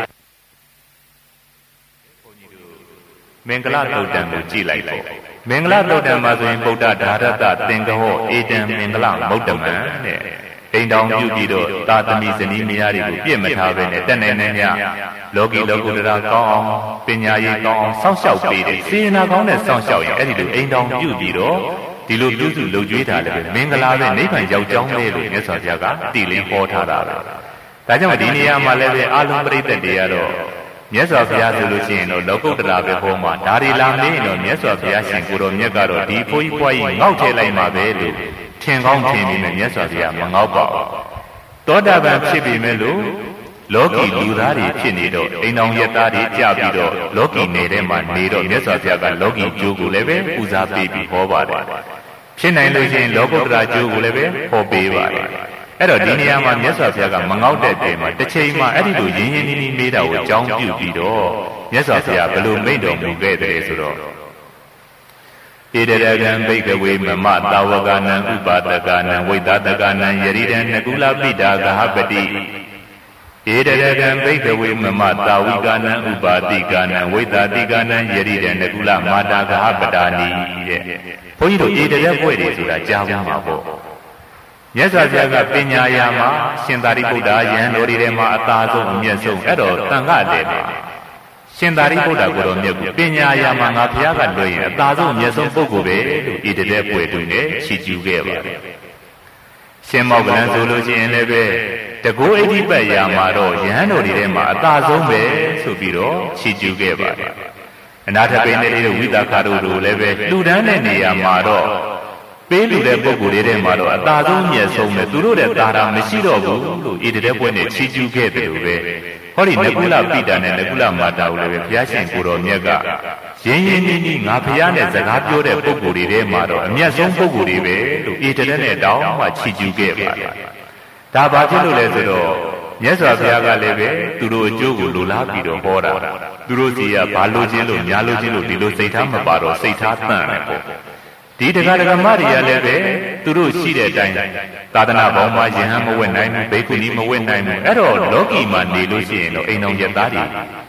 မင်္ဂလာတုတ်တံကိုကြည်လိုက်ပေါ့မင်္ဂလာတုတ်တံမှာဆိုရင်ဗုဒ္ဓဓာရတသင်္ကဟောဧတံမင်္ဂလာမௌတ္တမံတဲ့အိမ်တော်ပြုပြီးတော့သာသမီဇနီးမယားတွေကိုပြည့်မထားပဲနဲ့တက်နေနေညလောကီလောကုတ္တရာကောင်းအောင်ပညာရေးကောင်းအောင်စောင့်ရှောက်ပေးတယ်စေနာကောင်းနဲ့စောင့်ရှောက်ရင်အဲ့ဒီလိုအိမ်တော်ပြုပြီးတော့ဒီလိုပြုစုလုပ်ကြွေးတာလည်းပဲမင်္ဂလာပဲနိဗ္ဗာန်ရောက်ကြောင်းလေလို့မြတ်စွာဘုရားကတည်လင်းဟောထားတာပဲဒါကြောင့်ဒီနေရာမှာလည်းပဲအာလုံးပရိသတ်တွေကတော့မြတ်စွာဘုရားဆိုလို့ရှိရင်တော့လောကုတ္တရာပဲဟောမှာဒါရီလာမင်းတော့မြတ်စွာဘုရားရှင်ကိုယ်တော်မြတ်ကတော့ဒီဘုန်းကြီးဘွားကြီးငေါ့ထဲလိုက်မှာပဲလို့ထင်ကောင်းထင်နေမယ်မြတ်စွာဘုရားမငေါ့ပါဘူးသောတာပန်ဖြစ်ပြီမဲ့လို့လောကီလူသားတွေဖြစ်နေတော့အိမ်တော်ရသားတွေကြပြီးတော့လောကီနယ်ထဲမှာနေတော့မြတ်စွာဘုရားကလောကီကျိုးကိုလည်းပဲပူဇော်ပေးပြီးဟောပါတယ်ဖြစ်နိုင်လို့ရှိရင်လောကုတ္တရာကျိုးကိုလည်းပဲဟောပေးပါတယ်အဲ့တော့ဒီနေရာမှာမြတ်စွာဘုရားကမငေါ့တဲ့တဲမှာတစ်ချိန်မှာအဲ့ဒီလိုရင်းရင်းနှီးနှီးမေးတာကိုကြောင်းပြုပြီးတော့မြတ်စွာဘုရားဘယ်လိုမိန့်တော်မူခဲ့တယ်ဆိုတော့ဣတရကံဘိကဝေမမတာဝကနံဥပါဒကနံဝိသတကနံယရိတံနကုလပိတာဂဟပတိဣတရကံဘိကဝေမမတာဝိကနံဥပါတိကနံဝိသတိကနံယရိတံနကုလမာတာဂဟပတာနိတဲ့ဘုန်းကြီးတို့ဣတရဘွဲ့တွေဆိုတာကြားမှာပေါ့မြတ်စွာဘုရားကပညာယာမှာရှင်သာရိပုတ္တရာယဟန်တော်တွေထဲမှာအသာဆုံးအမြတ်ဆုံးအဲ့တော့တန်ခါတဲ့မှာရှင်သာရိပုတ္တရာကိုယ်တော်မြတ်ကပညာယာမှာငါဘုရားကလွှဲရင်အသာဆုံးအမြတ်ဆုံးပုဂ္ဂိုလ်ပဲလို့ဤတဲ့ပွဲတွင်နဲ့ချီးကျူးခဲ့ပါတယ်ရှင်မောကလန်ဆိုလို့ရှိရင်လည်းပဲတကောအိဋ္ဌိပတ်ယာမှာတော့ယဟန်တော်တွေထဲမှာအသာဆုံးပဲဆိုပြီးတော့ချီးကျူးခဲ့ပါတယ်အနာထပိနေလေးတို့ဝိသခါတို့တို့လည်းပဲလူတန်းတဲ့နေရာမှာတော့ပေးလူတဲ့ပုဂ္ဂိုလ်တွေထဲမှာတော့အသာဆုံးမြတ်ဆုံးပဲသူတို့တဲ့သာတာမရှိတော့ဘူးလို့ဤတဲ့ပွဲနဲ့ချီးကျူးခဲ့တယ်လို့ပဲဟောဒီနကုလပိတာနဲ့နကုလမာတာကိုလည်းပဲဘုရားရှင်ကိုယ်တော်မြတ်ကရင်းရင်းနှီးနှီးငါဘုရားနဲ့စကားပြောတဲ့ပုဂ္ဂိုလ်တွေထဲမှာတော့အမြတ်ဆုံးပုဂ္ဂိုလ်တွေပဲလို့ဤတဲ့နဲ့တောင်းမှချီးကျူးခဲ့ပါတယ်ဒါဘာဖြစ်လို့လဲဆိုတော့မြတ်စွာဘုရားကလည်းပဲသူတို့အကျိုးကိုလိုလားပြီးတော့ဟောတာသူတို့စီကဘာလို့ခြင်းလို့ညာလို့ခြင်းလို့ဒီလိုစိတ်ထားမပါတော့စိတ်ထားတန့်တယ်ပေါ့ဒီတရားဓမ္မတွေကလည်းပဲသူတို့ရှိတဲ့အတိုင်းသာသနာပေါင်းမှာယဟန်မဝတ်နိုင်ဘူးဘိက္ခုနီမဝတ်နိုင်ဘူးအဲ့တော့လောကီမှာနေလို့ရှိရင်တော့အိမ်တော်ရသားတွေ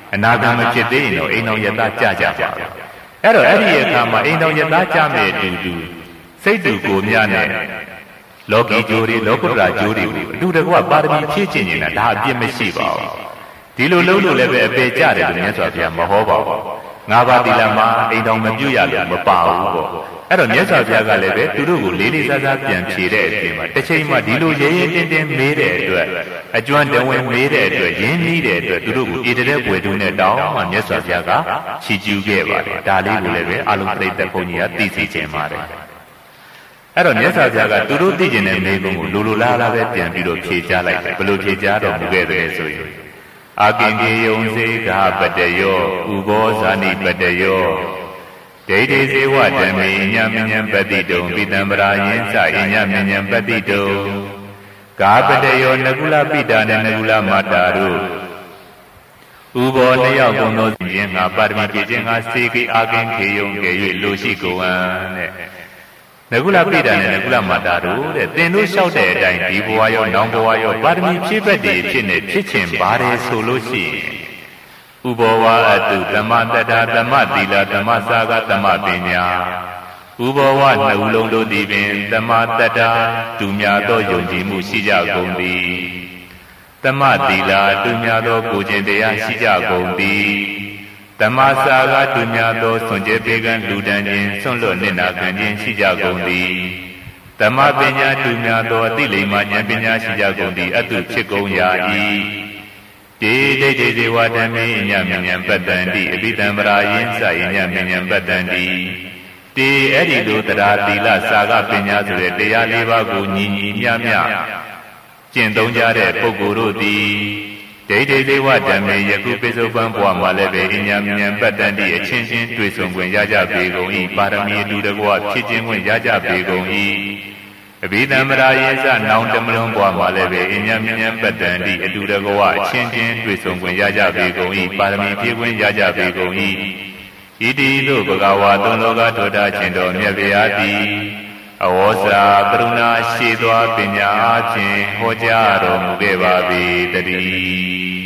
အနာဂတ်မဖြစ်သေးရင်တော့အိမ်တော်ယတကြကြပါအဲ့တော့အဲ့ဒီအခါမှာအိမ်တော်ယတကြမဲ့တူတူစိတ်တူကိုမြနဲ့လောကီကျိုးတွေလောကုတ္တရာကျိုးတွေကိုအတူတကွပါရမီဖြည့်ကျင့်နေတာဒါအပြစ်မရှိပါဘူးဒီလိုလုံးလို့လည်းပဲအပေကြတယ်လို့မြတ်စွာဘုရားမဟောပါဘူးငါးပါးသီလမှာအိမ်တော်မပြုတ်ရလို့မပါဘူးပေါ့အဲ့တော့မြတ်စွာဘုရားကလည်းပဲသူတို့ကိုလေးလေးစားစားပြန်ဖြေတဲ့အပြင်မှာတစ်ချိန်မှဒီလိုရဲရဲတင်းတင်းမေးတဲ့အတွက်အကျွမ်းတဝင်းမေးတဲ့အတွက်ရင်းနှီးတဲ့အတွက်သူတို့ကိုဣတတဲ့ပွေတုနဲ့တောင်းမှမြတ်စွာဘုရားကချီးကျူးခဲ့ပါတယ်ဒါလေးကိုလည်းပဲအလုံးပြိတ္တဘုန်းကြီးကသိစေခြင်းပါတယ်အဲ့တော့မြတ်စွာဘုရားကသူတို့သိကျင်တဲ့မေးခွန်းကိုလိုလိုလားလားပဲပြန်ပြီးတော့ဖြေချလိုက်တယ်ဘယ်လိုဖြေချတော့မူခဲ့တယ်ဆိုရင်အာကင်ကေယုံစေကပတယောဥဘောဇာနိပတယောဒိဋ္ဌိဇေဝဓမ္မေညမဉ္ဇပတိတုံပိတံပရာယင်းစအညမဉ္ဇပတိတုံကာပတယောနကုလပိတာနဲ့နကုလမာတာတို့ဥဘောနှစ်ယောက်ကုန်သောယင်းငါပါရမီပြည့်ခြင်းငါစေကေအာကင်ခေယုံကေ၍လိုရှိကုန်ဟန်တဲ့နကုလပိတာနဲ့နကုလမာတာတို့တဲ့သင်တို့လျှောက်တဲ့အတိုင်းဒီဘဝရောနောင်ဘဝရောပါရမီဖြည့်ဘက်တည်းဖြစ်နေဖြစ်ခြင်းပါတယ်ဆိုလို့ရှိရင်ဥဘောဝအတုသမတတ္တာသမသီလသမစာကသမပညာဥဘောဝနှစ်ဦးလုံးတို့သည်ပင်သမတတ္တာတူများသောယုံကြည်မှုရှိကြကုန်သည်သမသီလတူများသောကိုယ်ကျင့်တရားရှိကြကုန်သည်သမစာကတူများသောဆွန်ကြဲပေကံလူတန်းခြင်းဆွန့်လွတ်နေနာခံခြင်းရှိကြကုန်သည်သမပညာတူများသောအသိလိမ္မာဉာဏ်ပညာရှိကြကုန်သည်အတုဖြစ်ကုန်ရာ၏တေဒိဋ္ဌိဇေဝဓမ္မေညမဉ္ဇပတ္တန္တိအဘိဓမ္မာယင်းစယညမဉ္ဇပတ္တန္တိတေအဲ့ဒီလိုတရားသီလစာကပညာဆိုတဲ့တရားလေးပါးကိုညီညီမျှမျှကျင့်သုံးကြတဲ့ပုဂ္ဂိုလ်တို့သည်ဒိဋ္ဌိဇေဝဓမ္မေယခုပိစုပန်ဘဝမှာလည်းပဲညမဉ္ဇပတ္တန္တိအချင်းချင်းတွေ့ဆုံခွင့်ရကြပေကုန်၏ပါရမီအတူတကွဖြစ်ခြင်းခွင့်ရကြပေကုန်၏အဘိဓမ္မာယင်းစနောင်တမလုံးဘဝမှာလည်းပဲညမဉ္ဇပတ္တန္တိအတူတကွအချင်းချင်းတွေ့ဆုံခွင့်ရကြပေကုန်၏ပါရမီဖြည့်ခွင့်ရကြပေကုန်၏ဣတိတို့ဘဂဝါသုံးလောကထောတာခြင်းတော်မြတ်ဗျာတိအဝေါစာကရုဏာရှိသောပညာအားဖြင့်ဟောကြားတော်မူခဲ့ပါ၏တည်း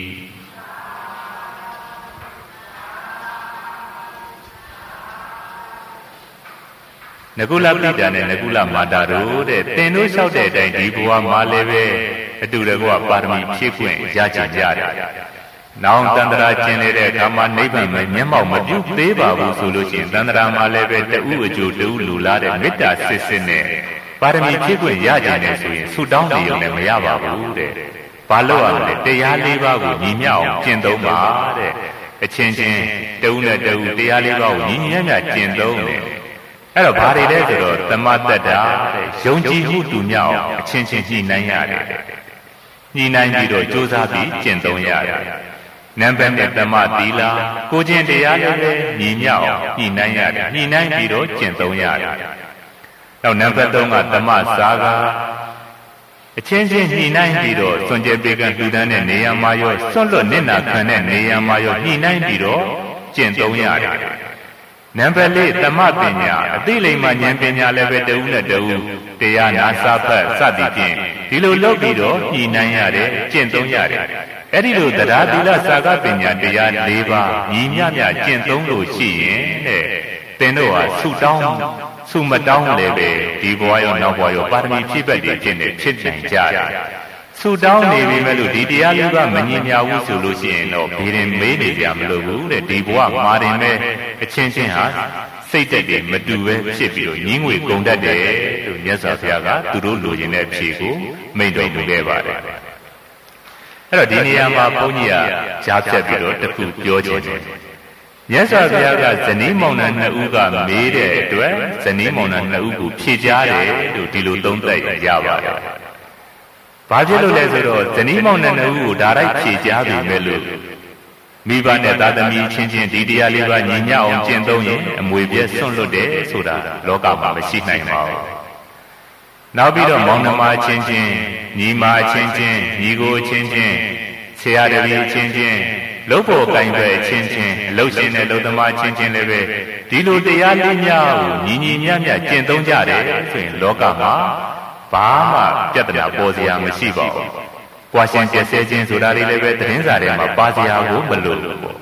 နကုလပိတာနဲ့နကုလမာတာတို့တဲ့သင်တို့လျှောက်တဲ့အတိုင်းဒီဘဝမှာလည်းပဲအတူတကွပါရမီဖြည့်ခွင့်ရကြကြတယ်။နောင်တန္တရာကျင်နေတဲ့အခါမှာနိဗ္ဗာန်မှာမျက်မှောက်မပြုသေးပါဘူးဆိုလို့ရှိရင်တန္တရာမှာလည်းပဲတဦးအကျိုးတဦးလူလားတဲ့မေတ္တာစစ်စစ်နဲ့ပါရမီဖြည့်ခွင့်ရကြတယ်ဆိုရင်ဆုတောင်းနေရုံနဲ့မရပါဘူးတဲ့။ဘာလို့ရမလဲတရားလေးပါးကိုညီမျှအောင်ကျင့်သုံးပါတဲ့အချင်းချင်းတဦးနဲ့တဦးတရားလေးပါးကိုညီညီမျှမျှကျင့်သုံးတယ်အဲ့တော့ဘာတွေလဲဆိုတော့သမတ္တတာယုံကြည်မှုတူမြောက်အချင်းချင်းညှိနှိုင်းရတယ်ညှိနှိုင်းပြီးတော့ကြိုးစားပြီးကျင့်သုံးရတယ်နံပါတ်တစ်သမသီလကိုချင်းတရားလည်းပဲညီမြောက်ညှိနှိုင်းရတယ်ညှိနှိုင်းပြီးတော့ကျင့်သုံးရတယ်နောက်နံပါတ်သုံးကသမစာကအချင်းချင်းညှိနှိုင်းပြီးတော့စွန့်ကြဲပေကံလူတန်းတဲ့နေရာမှာရောစွန့်လွတ်နစ်နာခံတဲ့နေရာမှာရောညှိနှိုင်းပြီးတော့ကျင့်သုံးရတယ်နံပါတ်လေးသမပညာအသိလိမ္မာဉာဏ်ပညာလည်းပဲတဦးနဲ့တဦးတရားနာစာဖတ်စသည်ဖြင့်ဒီလိုလုပ်ပြီးတော့ညှိနှိုင်းရတယ်ကျင့်သုံးရတယ်အဲ့ဒီလိုတရားသီလစာကပညာတရား၄ပါးညီမျှမျှကျင့်သုံးလို့ရှိရင်တဲ့သင်တို့ဟာဆုတောင်းဆုမတောင်းလည်းပဲဒီဘဝရောနောက်ဘဝရောပါရမီဖြည့်ဘက်တွေဖြစ်နေဖြစ်နိုင်ကြတယ်ဆုတောင်းနေပြီမဲ့လို့ဒီတရားလေးပါမငြင်းမြဘူးဆိုလို့ရှိရင်တော့ဘေးရင်မေးနေကြမလို့ဘူးတဲ့ဒီဘဝမှာတင်မဲ့အချင်းချင်းဟာစိတ်တက်တယ်မတူပဲဖြစ်ပြီးတော့ညင်းငွေကုန်တတ်တယ်လို့မြတ်စွာဘုရားကသူတို့လိုချင်တဲ့ဖြေကိုမိန့်တော်မူခဲ့ပါတယ်အဲ့တော့ဒီနေရာမှာဘုန်းကြီးကကြားဖြတ်ပြီးတော့တခုပြောချင်တယ်မြတ်စွာဘုရားကဇနီးမောင်နှံနှစ်ဦးကမေးတဲ့အတွက်ဇနီးမောင်နှံနှစ်ဦးကိုဖြေကြားတယ်လို့ဒီလိုသုံးသပ်ရပါတယ်ဘာဖြစ်လို့လဲဆိုတော့ဇနီးမောင်နှံနှစ်ဦးကိုဒါရိုက်ဖြေကြားပြီမဲ့လို့မိဘနဲ့သားသမီးချင်းချင်းဒီတရားလေးပါညီညွတ်အောင်ကျင့်သုံးရင်အမွေပြည့်ဆွန့်လွတ်တယ်ဆိုတာလောကမှာမရှိနိုင်ပါဘူးနောက်ပြီးတော့မောင်နှမချင်းချင်းညီမချင်းချင်းညီကိုချင်းချင်းဆရာတပည့်ချင်းချင်းလုတ်ဖို့ကင်ပဲချင်းချင်းအလုတ်ရှင်နဲ့လုတ်သမားချင်းချင်းလည်းပဲဒီလိုတရားလေးများကိုညီညီမျှမျှကျင့်သုံးကြတယ်ဆိုရင်လောကမှာဘာမှပြဿနာပေါ်စရာမရှိပါဘူး။ကွာရှင်ပြည့်စဲခြင်းဆိုတာတွေလည်းပဲသတင်းစာထဲမှာပါစရာကိုမလိုဘူးပေါ့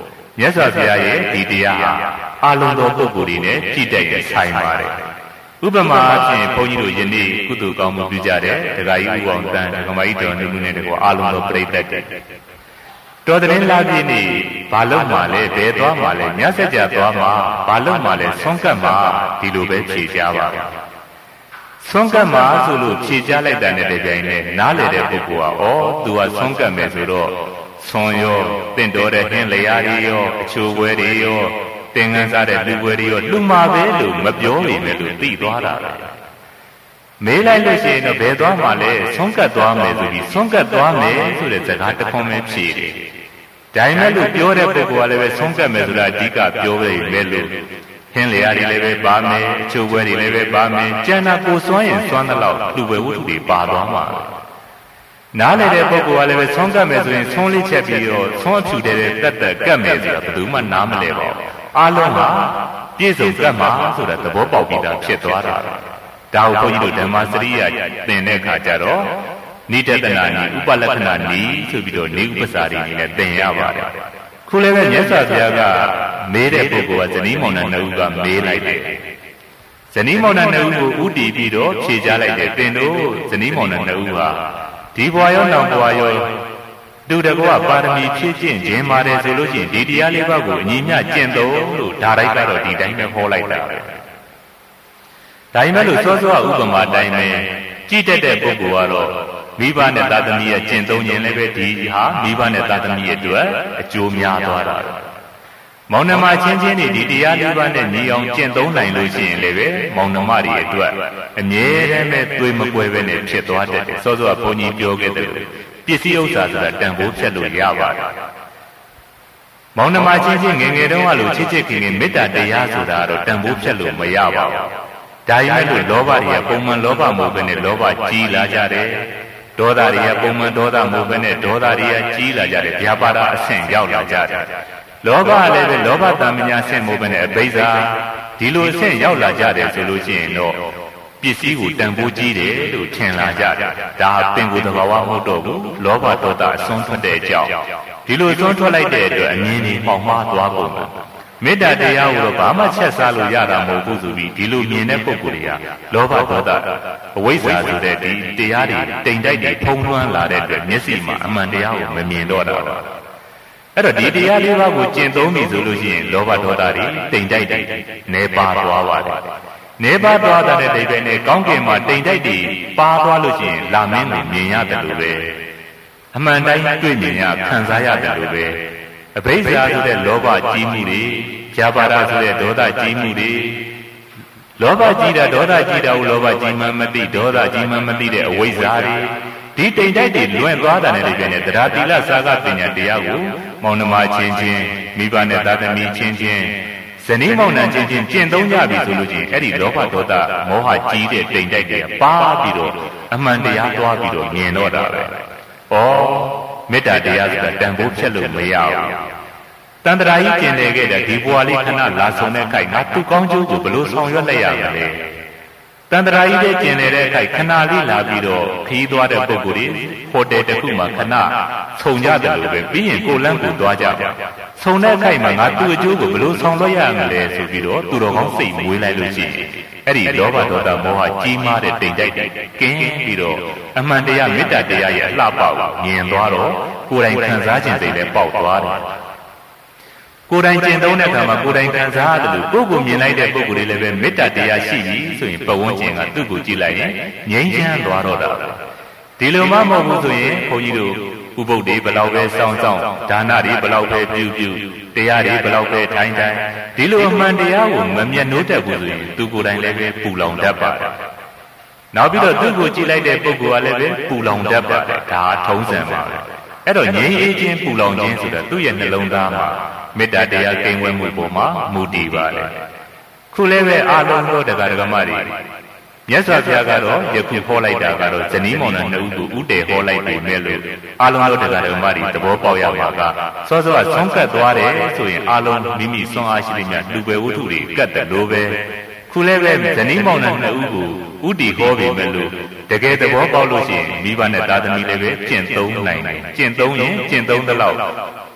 မြတ်စွာဘုရားရဲ့ဒီတရားဟာအာလုံးသောပုဂ္ဂိုလ်တွေနဲ့ကြည်တိုက်တဲ့ဆိုင်ပါတယ်ဥပမာအဖြစ်ဘုန်းကြီးတို့ယနေ့ကုသိုလ်ကောင်းမှုပြုကြတဲ့ဒကာကြီးဦးအောင်တန်းဒကာမကြီးတော်နေမှုနဲ့တကွာအာလုံးသောပြိတ္တတွေတော်တဲ့လာပြည့်နေဘာလို့မှလဲဘယ်သွားမှလဲမြတ်စကြာသွားမှဘာလို့မှလဲဆုံးကတ်မှဒီလိုပဲဖြေကြပါဆုံးကတ်မှဆိုလို့ဖြေကြလိုက်တဲ့နဲ့တပြိုင်နဲ့နားလေတဲ့ပုဂ္ဂိုလ်ကဩသူကဆုံးကတ်မယ်ဆိုတော့ဆွန်ရောတင့်တော်တဲ့ဟင်းလျာတွေရောအချိုးပွဲတွေရောသင်္ကန်းစားတဲ့လူပွဲတွေရောလူမှာပဲလို့မပြောနေမယ်လို့သိသွားတာပဲမေးလိုက်လို့ရှိရင်တော့ဘယ်သွားမှလဲဆုံးကတ်သွားမယ်ဆိုပြီးဆုံးကတ်သွားမယ်ဆိုတဲ့စကားတစ်ခွန်းပဲဖြေတယ်ဒါပေမဲ့လို့ပြောတဲ့ပုဂ္ဂိုလ်ကလည်းပဲဆုံးကတ်မယ်ဆိုတာအဓိကပြောပဲမယ်လို့ဟင်းလျာတွေလည်းပဲပါမယ်အချိုးပွဲတွေလည်းပဲပါမယ်ကျန်တာကိုစွမ်းရင်စွမ်းသလောက်လူပွဲဝတ္ထုတွေပါသွားမှာနားလေတဲ့ပုဂ္ဂိုလ်ကလည်းပဲဆုံးကတ်မယ်ဆိုရင်ဆုံးလေးချက်ပြီးတော့ဆုံးအဖြူတဲ့တက်တက်ကတ်မယ်ဆိုတာဘယ်သူမှနားမလဲပါဘူးအားလုံးဟာပြည့်စုံကတ်မှာဆိုတာသဘောပေါက်ပြီးသားဖြစ်သွားတာဒါကိုဘုန်းကြီးတို့ဓမ္မစရိယသင်တဲ့အခါကျတော့နိတတနာနိဥပလက္ခဏာနိဆိုပြီးတော့နေဥပစာရီနဲ့သင်ရပါတယ်ခုလည်းပဲမြတ်စွာဘုရားကမေးတဲ့ပုဂ္ဂိုလ်ကဇနီးမောင်နှံနှစ်ဦးကမေးလိုက်တယ်ဇနီးမောင်နှံနှစ်ဦးကိုဥတီပြီးတော့ဖြေကြလိုက်တယ်သင်တို့ဇနီးမောင်နှံနှစ်ဦးဟာဒီဘဝရောနောက်ဘဝရောတူတကောပါရမီဖြည့်ကျင့်ခြင်းပါတယ်ဆိုလို့ရှိရင်ဒီတရားလေးပါးကိုအညီမျှကျင့်တော်လို့ဒါရိုက်ကတော့ဒီတိုင်းပဲဟောလိုက်တာပဲဒါပေမဲ့လို့စောစောဥပမာတိုင်းပဲကြည်တတ်တဲ့ပုဂ္ဂိုလ်ကတော့မိဘနဲ့သာသမီရဲ့ကျင့်သုံးခြင်းလည်းပဲဒီဟာမိဘနဲ့သာသမီရဲ့အတွက်အကျိုးများသွားတာမောင်နှမချင်းချင်းတွေဒီတရားလေးပါးနဲ့ညီအောင်ကျင့်သုံးနိုင်လို့ရှိရင်လည်းပဲမောင်နှမတွေအတွက်အမြဲတမ်းပဲသွေးမကွဲပဲနဲ့ဖြစ်သွားတတ်တယ်စောစောကဘုန်းကြီးပြောခဲ့တယ်ပစ္စည်းဥစ္စာဆိုတာတန်ဖိုးဖြတ်လို့ရပါတယ်မောင်နှမချင်းချင်းငယ်ငယ်တုန်းကလို့ချစ်ချစ်ခင်ခင်မေတ္တာတရားဆိုတာတော့တန်ဖိုးဖြတ်လို့မရပါဘူးဒါပေမဲ့လို့လောဘတွေကပုံမှန်လောဘမဟုတ်ဘဲနဲ့လောဘကြီးလာကြတယ်ဒေါသတွေကပုံမှန်ဒေါသမဟုတ်ဘဲနဲ့ဒေါသတွေကကြီးလာကြတယ်ဗျာပါဒအဆင့်ရောက်လာကြတယ်လောဘလည်းပဲလောဘတမညာဆင့်မဟုတ်ဘဲနဲ့အဘိဇာဒီလိုအဆင့်ရောက်လာကြတယ်ဆိုလို့ရှိရင်တော့ပစ္စည်းကိုတန်ဖိုးကြီးတယ်လို့ထင်လာကြတယ်ဒါပင်ကိုယ်သဘာဝမဟုတ်တော့ဘူးလောဘဒေါသအစွန်းထွက်တဲ့အကြောင်းဒီလိုစွန်းထွက်လိုက်တဲ့အတွက်အမြင်ကြီးပေါက်မှားသွားကုန်တယ်မေတ္တာတရားကိုတော့ဘာမှချက်စားလို့ရတာမဟုတ်ဘူးဆိုပြီးဒီလိုမြင်တဲ့ပုဂ္ဂိုလ်တွေကလောဘဒေါသအဝိဇ္ဇာဆိုတဲ့ဒီတရားတွေတိမ်တိုက်တွေဖုံးလွှမ်းလာတဲ့အတွက်မျက်စိမှာအမှန်တရားကိုမမြင်တော့တာပါအဲ့တော့ဒီတရားလေးပါးကိုကျင့်သုံးပြီဆိုလို့ရှိရင်လောဘဒေါသတွေတိမ်တိုက်တွေနေပါသွားပါတယ်နေပါသွားတဲ့ဒိဋ္ဌိနဲ့ကောင်းကင်မှာတိမ်တိုက်တွေပါသွားလို့ရှိရင်လာမင်းကိုမြင်ရတယ်လို့ပဲအမှန်တိုင်းတွေ့မြင်ရခံစားရတယ်လို့ပဲအဘိဇ္ဇာဆိုတဲ့လောဘကြီးမှုတွေဇာပါဒဆိုတဲ့ဒေါသကြီးမှုတွေလောဘကြီးတာဒေါသကြီးတာကိုလောဘကြီးမှမသိဒေါသကြီးမှမသိတဲ့အဝိဇ္ဇာတွေဒီတိမ်တိုက်တွေလွင့်သွားတဲ့နေပြနဲ့တရားတိလစာကပညာတရားကိုမောင်နှမချင်းချင်းမိဘနဲ့သာသမီချင်းချင်းဇနီးမောင်နှံချင်းချင်းကျင့်သုံးကြပြီဆိုလို့ချင်းအဲ့ဒီလောဘဒေါသမောဟကြီးတဲ့တိမ်တိုက်တွေကပါပြီးတော့အမှန်တရားသွားပြီးတော့မြင်တော့တာပဲဩမေတ္တာတရားဆိုတာတန်ဖိုးဖြတ်လို့မရဘူးတန်တရာကြီးကျင်နေခဲ့တဲ့ဒီဘဝလေးခဏလာဆုံးတဲ့ခိုက်ငါသူ့ကောင်းကျိုးကိုဘလို့ဆောင်ရွက်လိုက်ရမလဲတန်တရာကြီးတဲ့ကျင်နေတဲ့ခိုက်ခဏလေးလာပြီးတော့ခီးသွားတဲ့ပုဂ္ဂိုလ်တွေဟိုတယ်တစ်ခုမှာခဏဆုံကြတယ်လို့ပဲပြီးရင်ကိုလန့်ကိုသွားကြဆုံတဲ့ခိုက်မှာငါသူ့အကျိုးကိုဘလို့ဆောင်ရွက်ရမလဲဆိုပြီးတော့သူတော်ကောင်းစိတ်မွေးလိုက်လို့ရှိရင်အဲ့ဒီလောဘဒေါသမောဟကြီးမားတဲ့တိမ်တိုက်တွေကင်းပြီးတော့အမှန်တရားမေတ္တာတရားရဲ့အလှပကိုမြင်သွားတော့ကိုယ်တိုင်ခံစားခြင်းစိတ်လည်းပေါက်သွားတယ်ကိုယ်တိုင်ကျင့်သုံးတဲ့အခါမှာကိုယ်တိုင်ခံစားရတယ်လို့ကိုယ်ကိုမြင်လိုက်တဲ့ပုဂ္ဂိုလ်တွေလည်းပဲမေတ္တာတရားရှိပြီဆိုရင်ပဝန်းကျင်ကသူ့ကိုကြည့်လိုက်ရင်ငြိမ်းချမ်းသွားတော့တာဒီလိုမှမဟုတ်ဘူးဆိုရင်ခွန်ကြီးတို့ဥပုပ်တွေဘလောက်ပဲစောင့်စောင့်ဒါနတွေဘလောက်ပဲပြုပြုတရားတွေဘလောက်ပဲထိုင်ထိုင်ဒီလိုအမှန်တရားကိုမမျက်နှိုးတတ်ဘူးဆိုရင်သူကိုယ်တိုင်လည်းပဲပူလောင်တတ်ပါတယ်နောက်ပြီးတော့သူ့ကိုကြည့်လိုက်တဲ့ပုဂ္ဂိုလ်ကလည်းပဲပူလောင်တတ်ပါတယ်ဒါထုံးစံပါပဲအဲ့တော့ငြိမ်းအေးခြင်းပူလောင်ခြင်းဆိုတာသူ့ရဲ့နှလုံးသားမှာမေတ္တာတရားကိန်းဝဲမှုပေါ်မှာမူတည်ပါတယ်ခုလည်းပဲအာလုံးသောတရားဓမ္မတွေမြတ်စွာဘုရားကတော့ယခုဟောလိုက်တာကတော့ဇနီးမောင်နှံနှစ်ဦးကိုဥတည်ဟောလိုက်ပြီမဲ့လို့အာလုံးသောတရားဓမ္မတွေသဘောပေါက်ရမှာကစောစောကဆုံးကတ်သွားတယ်ဆိုရင်အာလုံးမိမိဆွမ်းအားရှိတဲ့မြတ်လူပဲဝတ္ထုတွေကတ်တယ်လို့ပဲခုလည်းပဲဇနီးမောင်နှံနှစ်ဦးကိုဥတည်ဟောပြီမဲ့လို့တကယ်သဘောပေါက်လို့ရှိရင်မိဘနဲ့သားသမီးလည်းပဲကျင့်သုံးနိုင်တယ်ကျင့်သုံးရင်ကျင့်သုံးသလောက်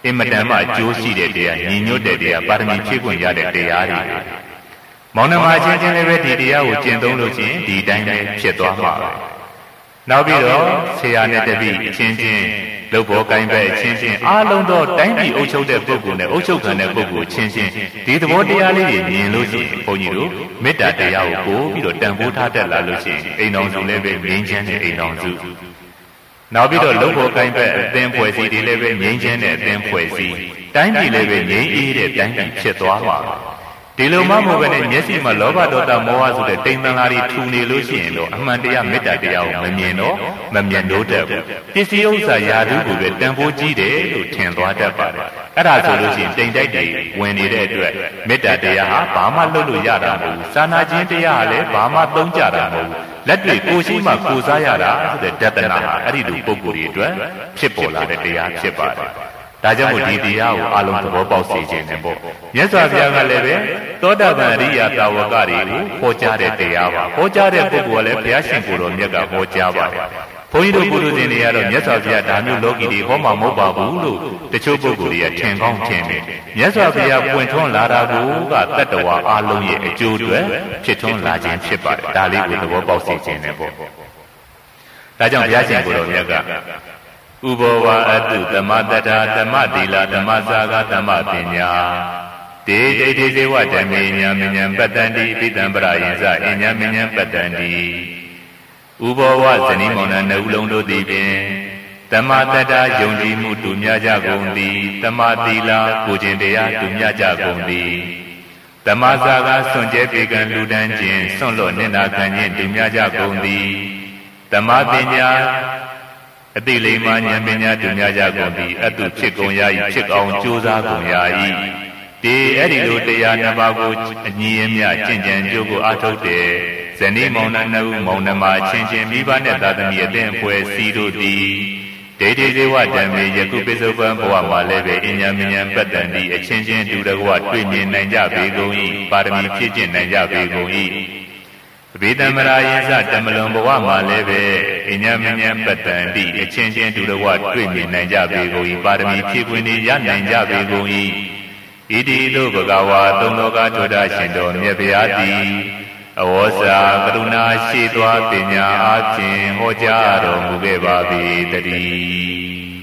အင်မတန်မှအကျိုးရှိတဲ့တရားညီညွတ်တဲ့တရားပါရမီဖြည့်ခွင့်ရတဲ့တရားတွေမောင်နှမချင်းချင်းလည်းပဲဒီတရားကိုကျင့်သုံးလို့ချင်းဒီတိုင်းပဲဖြစ်သွားမှာပဲနောက်ပြီးတော့ဆရာနဲ့တပည့်အချင်းချင်းလုတ်ဘောကိုင်းပဲအချင်းချင်းအားလုံးတော့တိုင်းပြည်အုပ်ချုပ်တဲ့ပုဂ္ဂိုလ်နဲ့အုပ်ချုပ်ခံတဲ့ပုဂ္ဂိုလ်ချင်းချင်းဒီသဘောတရားလေးတွေမြင်လို့ရှိရင်ဘုန်းကြီးတို့မေတ္တာတရားကိုပို့ပြီးတော့တန်ဖိုးထားတတ်လာလို့ရှိရင်အိမ်တော်စုလည်းပဲငြိမ်းချမ်းတဲ့အိမ်တော်စုနောက်ပြီးတော့လုတ်ဘောကိုင်းပဲအသင်းဖွဲ့စည်းတွေလည်းပဲငြိမ်းချမ်းတဲ့အသင်းဖွဲ့စည်းတိုင်းပြည်လည်းပဲငြိမ်းအေးတဲ့တိုင်းပြည်ဖြစ်သွားမှာဒီလိုမှမဟုတ်ဘဲနဲ့မျက်စိမှာလောဘဒေါသမောဟဆိုတဲ့တိမ်တန်လာတွေထူနေလို့ရှိရင်တော့အမှန်တရားမေတ္တာတရားကိုမမြင်တော့မမြင်လို့တတ်ဘူးပစ္စည်းဥစ္စာယာတုကိုပဲတန်ဖိုးကြီးတယ်လို့ထင်သွားတတ်ပါတယ်အဲ့ဒါဆိုလို့ရှိရင်တိမ်တိုက်တွေဝင်နေတဲ့အတွက်မေတ္တာတရားဟာဘာမှလုပ်လို့ရတာမဟုတ်ဘူးစာနာခြင်းတရားဟာလည်းဘာမှသုံးကြတာမဟုတ်ဘူးလက်တွေကိုရှိမှကိုစားရတာဆိုတဲ့တဒနာဟာအဲ့ဒီလိုပုံကိုယ်တွေအတွက်ဖြစ်ပေါ်လာတဲ့တရားဖြစ်ပါတယ်ဒါကြောင့်မို့ဒီတရားကိုအလုံးသဘောပေါက်စေခြင်းနဲ့ပေါ့မြတ်စွာဘုရားကလည်းပဲသောတာပန်အရိယာတာဝကတွေကိုဟောကြားတဲ့တရားပါဟောကြားတဲ့ပုဂ္ဂိုလ်ကလည်းဘုရားရှင်ကိုယ်တော်မြတ်ကဟောကြားပါတယ်ဘုန်းကြီးတို့ပုရုဇဉ်တွေကတော့မြတ်စွာဘုရားဒါမျိုးလောကီတွေဟောမှာမဟုတ်ပါဘူးလို့တချို့ပုဂ္ဂိုလ်တွေကထင်ကောင်းထင်တယ်မြတ်စွာဘုရားပွင့်ထွန်းလာတာကိုကတတ္တဝါအလုံးရဲ့အကျိုးအတွက်ဖြစ်ထွန်းလာခြင်းဖြစ်ပါတယ်ဒါလေးကိုသဘောပေါက်စေခြင်းနဲ့ပေါ့ဒါကြောင့်ဘုရားရှင်ကိုယ်တော်မြတ်ကဥဘောဝအတုသမတ္တာဓမ္မသီလဓမ္မစာကဓမ္မပညာတေတေတေဇေဝဓမ္မေညာမဉ္ဇံပတ္တန္တိပိတံပရယံစအညာမဉ္ဇံပတ္တန္တိဥဘောဝဇနီးမောင်နှံနှစ်ဦးလုံးတို့သည်ပင်သမတ္တာယုံကြည်မှုတူများကြကုန်သည်သမသီလကိုခြင်းတရားတူများကြကုန်သည်သမစာကစွန့်ကြဲပေကံလူတန်းခြင်းစွန့်လွတ်နိနာခံခြင်းတူများကြကုန်သည်သမပညာအတိလိမ္မာဉာဏ်ပညာတူများကြကုန်သည်အတုဖြစ်ကုန်ရ၏ဖြစ်အောင်ကြိုးစားကုန်ရ၏ဒီအဲ့ဒီလိုတရားနှစ်ပါးကိုအညီအမျှကျင့်ကြံကြိုးကိုအားထုတ်တဲ့ဇနီးမောင်နှံနှစ်ဦးမောင်နှမချင်းချင်းမိဘနဲ့သာသမီအသင်းအဖွဲ့စီတို့သည်ဒေတိဇေဝဓမ္မေယခုပိစုပန်ဘဝမှာလည်းပဲအညာမဉ္ဇံပတ္တန္တိအချင်းချင်းတူတကွတွေ့မြင်နိုင်ကြပေကုန်၏ပါရမီဖြည့်ကျင့်နိုင်ကြပေကုန်၏ဗေဒမရာယသတမလွန်ဘဝမှာလည်းပဲအညာမဉ္ဇံပတ္တန္တိအချင်းချင်းတူတကွတွေ့မြင်နိုင်ကြပေကုန်၏ပါရမီဖြည့်ခွင့်ရနိုင်ကြပေကုန်၏ဣတိတို့ဘဂဝါသုံးလောကထွဋ္ဌရှင်တော်မြတ်ဗျာတိအဝေါစာကရုဏာရှိသွားပညာအားဖြင့်ဟောကြားတော်မူခဲ့ပါ၏တည်း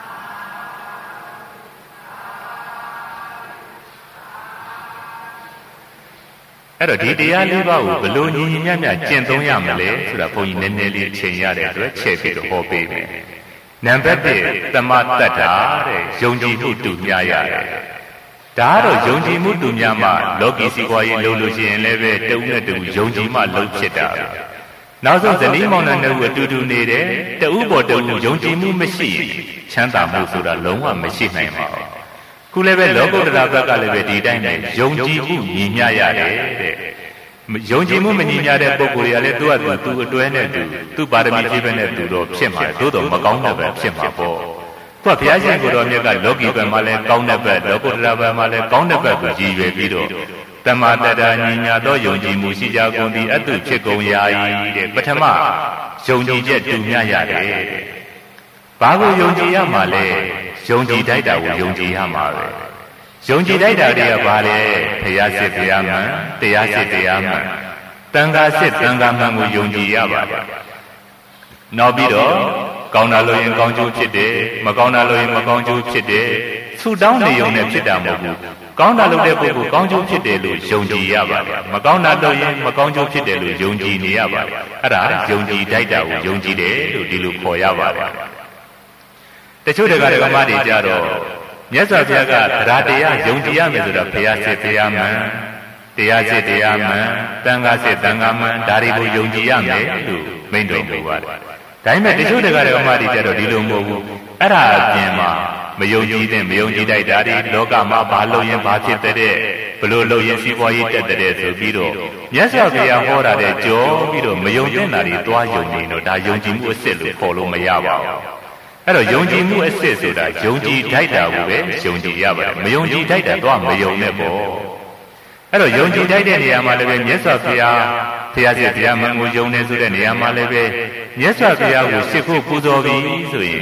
အဲ့တော့ဒီတရားလေးပါးကိုဘယ်လိုညီညီမျှမျှကျင့်သုံးရမလဲဆိုတာဘုန်းကြီးနည်းနည်းလေးချိန်ရတဲ့အတွက်ချက်ပြီးတော့ဟောပေးမယ်နံပါတ်တစ်သမတ္တာတဲ့ယုံကြည်မှုတူမျှရတယ်ဒါကတော့ယုံကြည်မှုတူများမှလောကီစီးပွားရေးလုပ်လို့ရှိရင်လည်းပဲတဦးနဲ့တဦးယုံကြည်မှလုပ်ဖြစ်တာပဲနောက်ဆုံးဇနီးမောင်နှံနှစ်ဦးအတူတူနေတယ်တဦးပေါ်တဦးယုံကြည်မှုမရှိရင်ချမ်းသာမှုဆိုတာလုံးဝမရှိနိုင်ပါဘူးခုလည်းပဲလောကုတ္တရာဘက်ကလည်းပဲဒီတိုင်းနဲ့ယုံကြည်မှုညီမျှရတယ်တဲ့ယုံကြည်မှုမညီမျှတဲ့ပုဂ္ဂိုလ်တွေကလည်းသူ့အတူသူ့အတွဲနဲ့သူသူ့ပါရမီဖြည့်ပဲနဲ့သူတော့ဖြစ်မှာသို့တော့မကောင်းတဲ့ပဲဖြစ်မှာပေါ့သူကဘုရားရှင်ကိုယ်တော်မြတ်ကလောကီဘက်မှာလည်းကောင်းတဲ့ဘက်လောကုတ္တရာဘက်မှာလည်းကောင်းတဲ့ဘက်ကိုရည်ရွယ်ပြီးတော့တမတ္တရာညီညာသောယုံကြည်မှုရှိကြကုန်သည်အတုဖြစ်ကုန်ရာ၏တဲ့ပထမယုံကြည်ချက်တူမျှရတယ်တဲ့ဘာကိုယုံကြည်ရမှာလဲယုံကြည်တိုက်တာကိုယုံကြည်ရမှာပဲယုံကြည်တိုက်တာတွေကဘာလဲဘုရားစစ်တရားမှန်တရားစစ်တရားမှန်တန်ခါစစ်တန်ခါမှန်ကိုယုံကြည်ရပါတယ်နောက်ပြီးတော့ကောင်းတာလို့ရင်ကောင်းကျိုးဖြစ်တယ်မကောင်းတာလို့ရင်မကောင်းကျိုးဖြစ်တယ်ဆူတောင်းနေုံနဲ့ဖြစ်တာမဟုတ်ဘူးကောင်းတာလုပ်တဲ့ပုဂ္ဂိုလ်ကောင်းကျိုးဖြစ်တယ်လို့ယုံကြည်ရပါတယ်မကောင်းတာလုပ်ရင်မကောင်းကျိုးဖြစ်တယ်လို့ယုံကြည်နေရပါတယ်အဲ့ဒါယုံကြည်တိုက်တာကိုယုံကြည်တယ်လို့ဒီလိုခေါ်ရပါတယ်တချို့တက္ကရာမတွေကြတော့မြတ်စွာဘုရားကတရားတရားယုံကြည်ရမယ်ဆိုတော့ဘုရားစစ်တရားမှန်တရားစစ်တရားမှန်တန်ခါစစ်တန်ခါမှန်ဒါတွေကိုယုံကြည်ရမယ်လို့မိန့်တော်မူပါတယ်ဒါပေမဲ့တချို့တက္ကရာမတွေကြတော့ဒီလိုမဟုတ်ဘူးအဲ့ဒါအပြင်မှာမယုံကြည်တဲ့မယုံကြည်တိုက်တာတွေလောကမှာဘာလို့ရင်ဘာဖြစ်တဲ့ဘလို့လို့ရင်စီးပွားရေးတက်တဲ့ဆိုပြီးတော့မြတ်စွာဘုရားဟောတာတဲ့ကြောပြီးတော့မယုံတဲ့နာတွေတွားယုံနေတော့ဒါယုံကြည်မှုအစစ်လို့ခေါ်လို့မရပါဘူးအဲ့တော့ယုံကြည်မှုအစစ်ဆိုတာယုံကြည်တိုက်တာကိုပဲယုံကြည်ရပါတယ်မယုံကြည်တိုက်တာတော့မယုံနဲ့ပေါ့အဲ့တော့ယုံကြည်တိုက်တဲ့နေရာမှာလည်းပဲမြတ်စွာဘုရားဘုရားစစ်တရားမှန်ကိုယုံနေဆိုတဲ့နေရာမှာလည်းပဲမြတ်စွာဘုရားကိုရှစ်ခုပူဇော်ပြီးဆိုရင်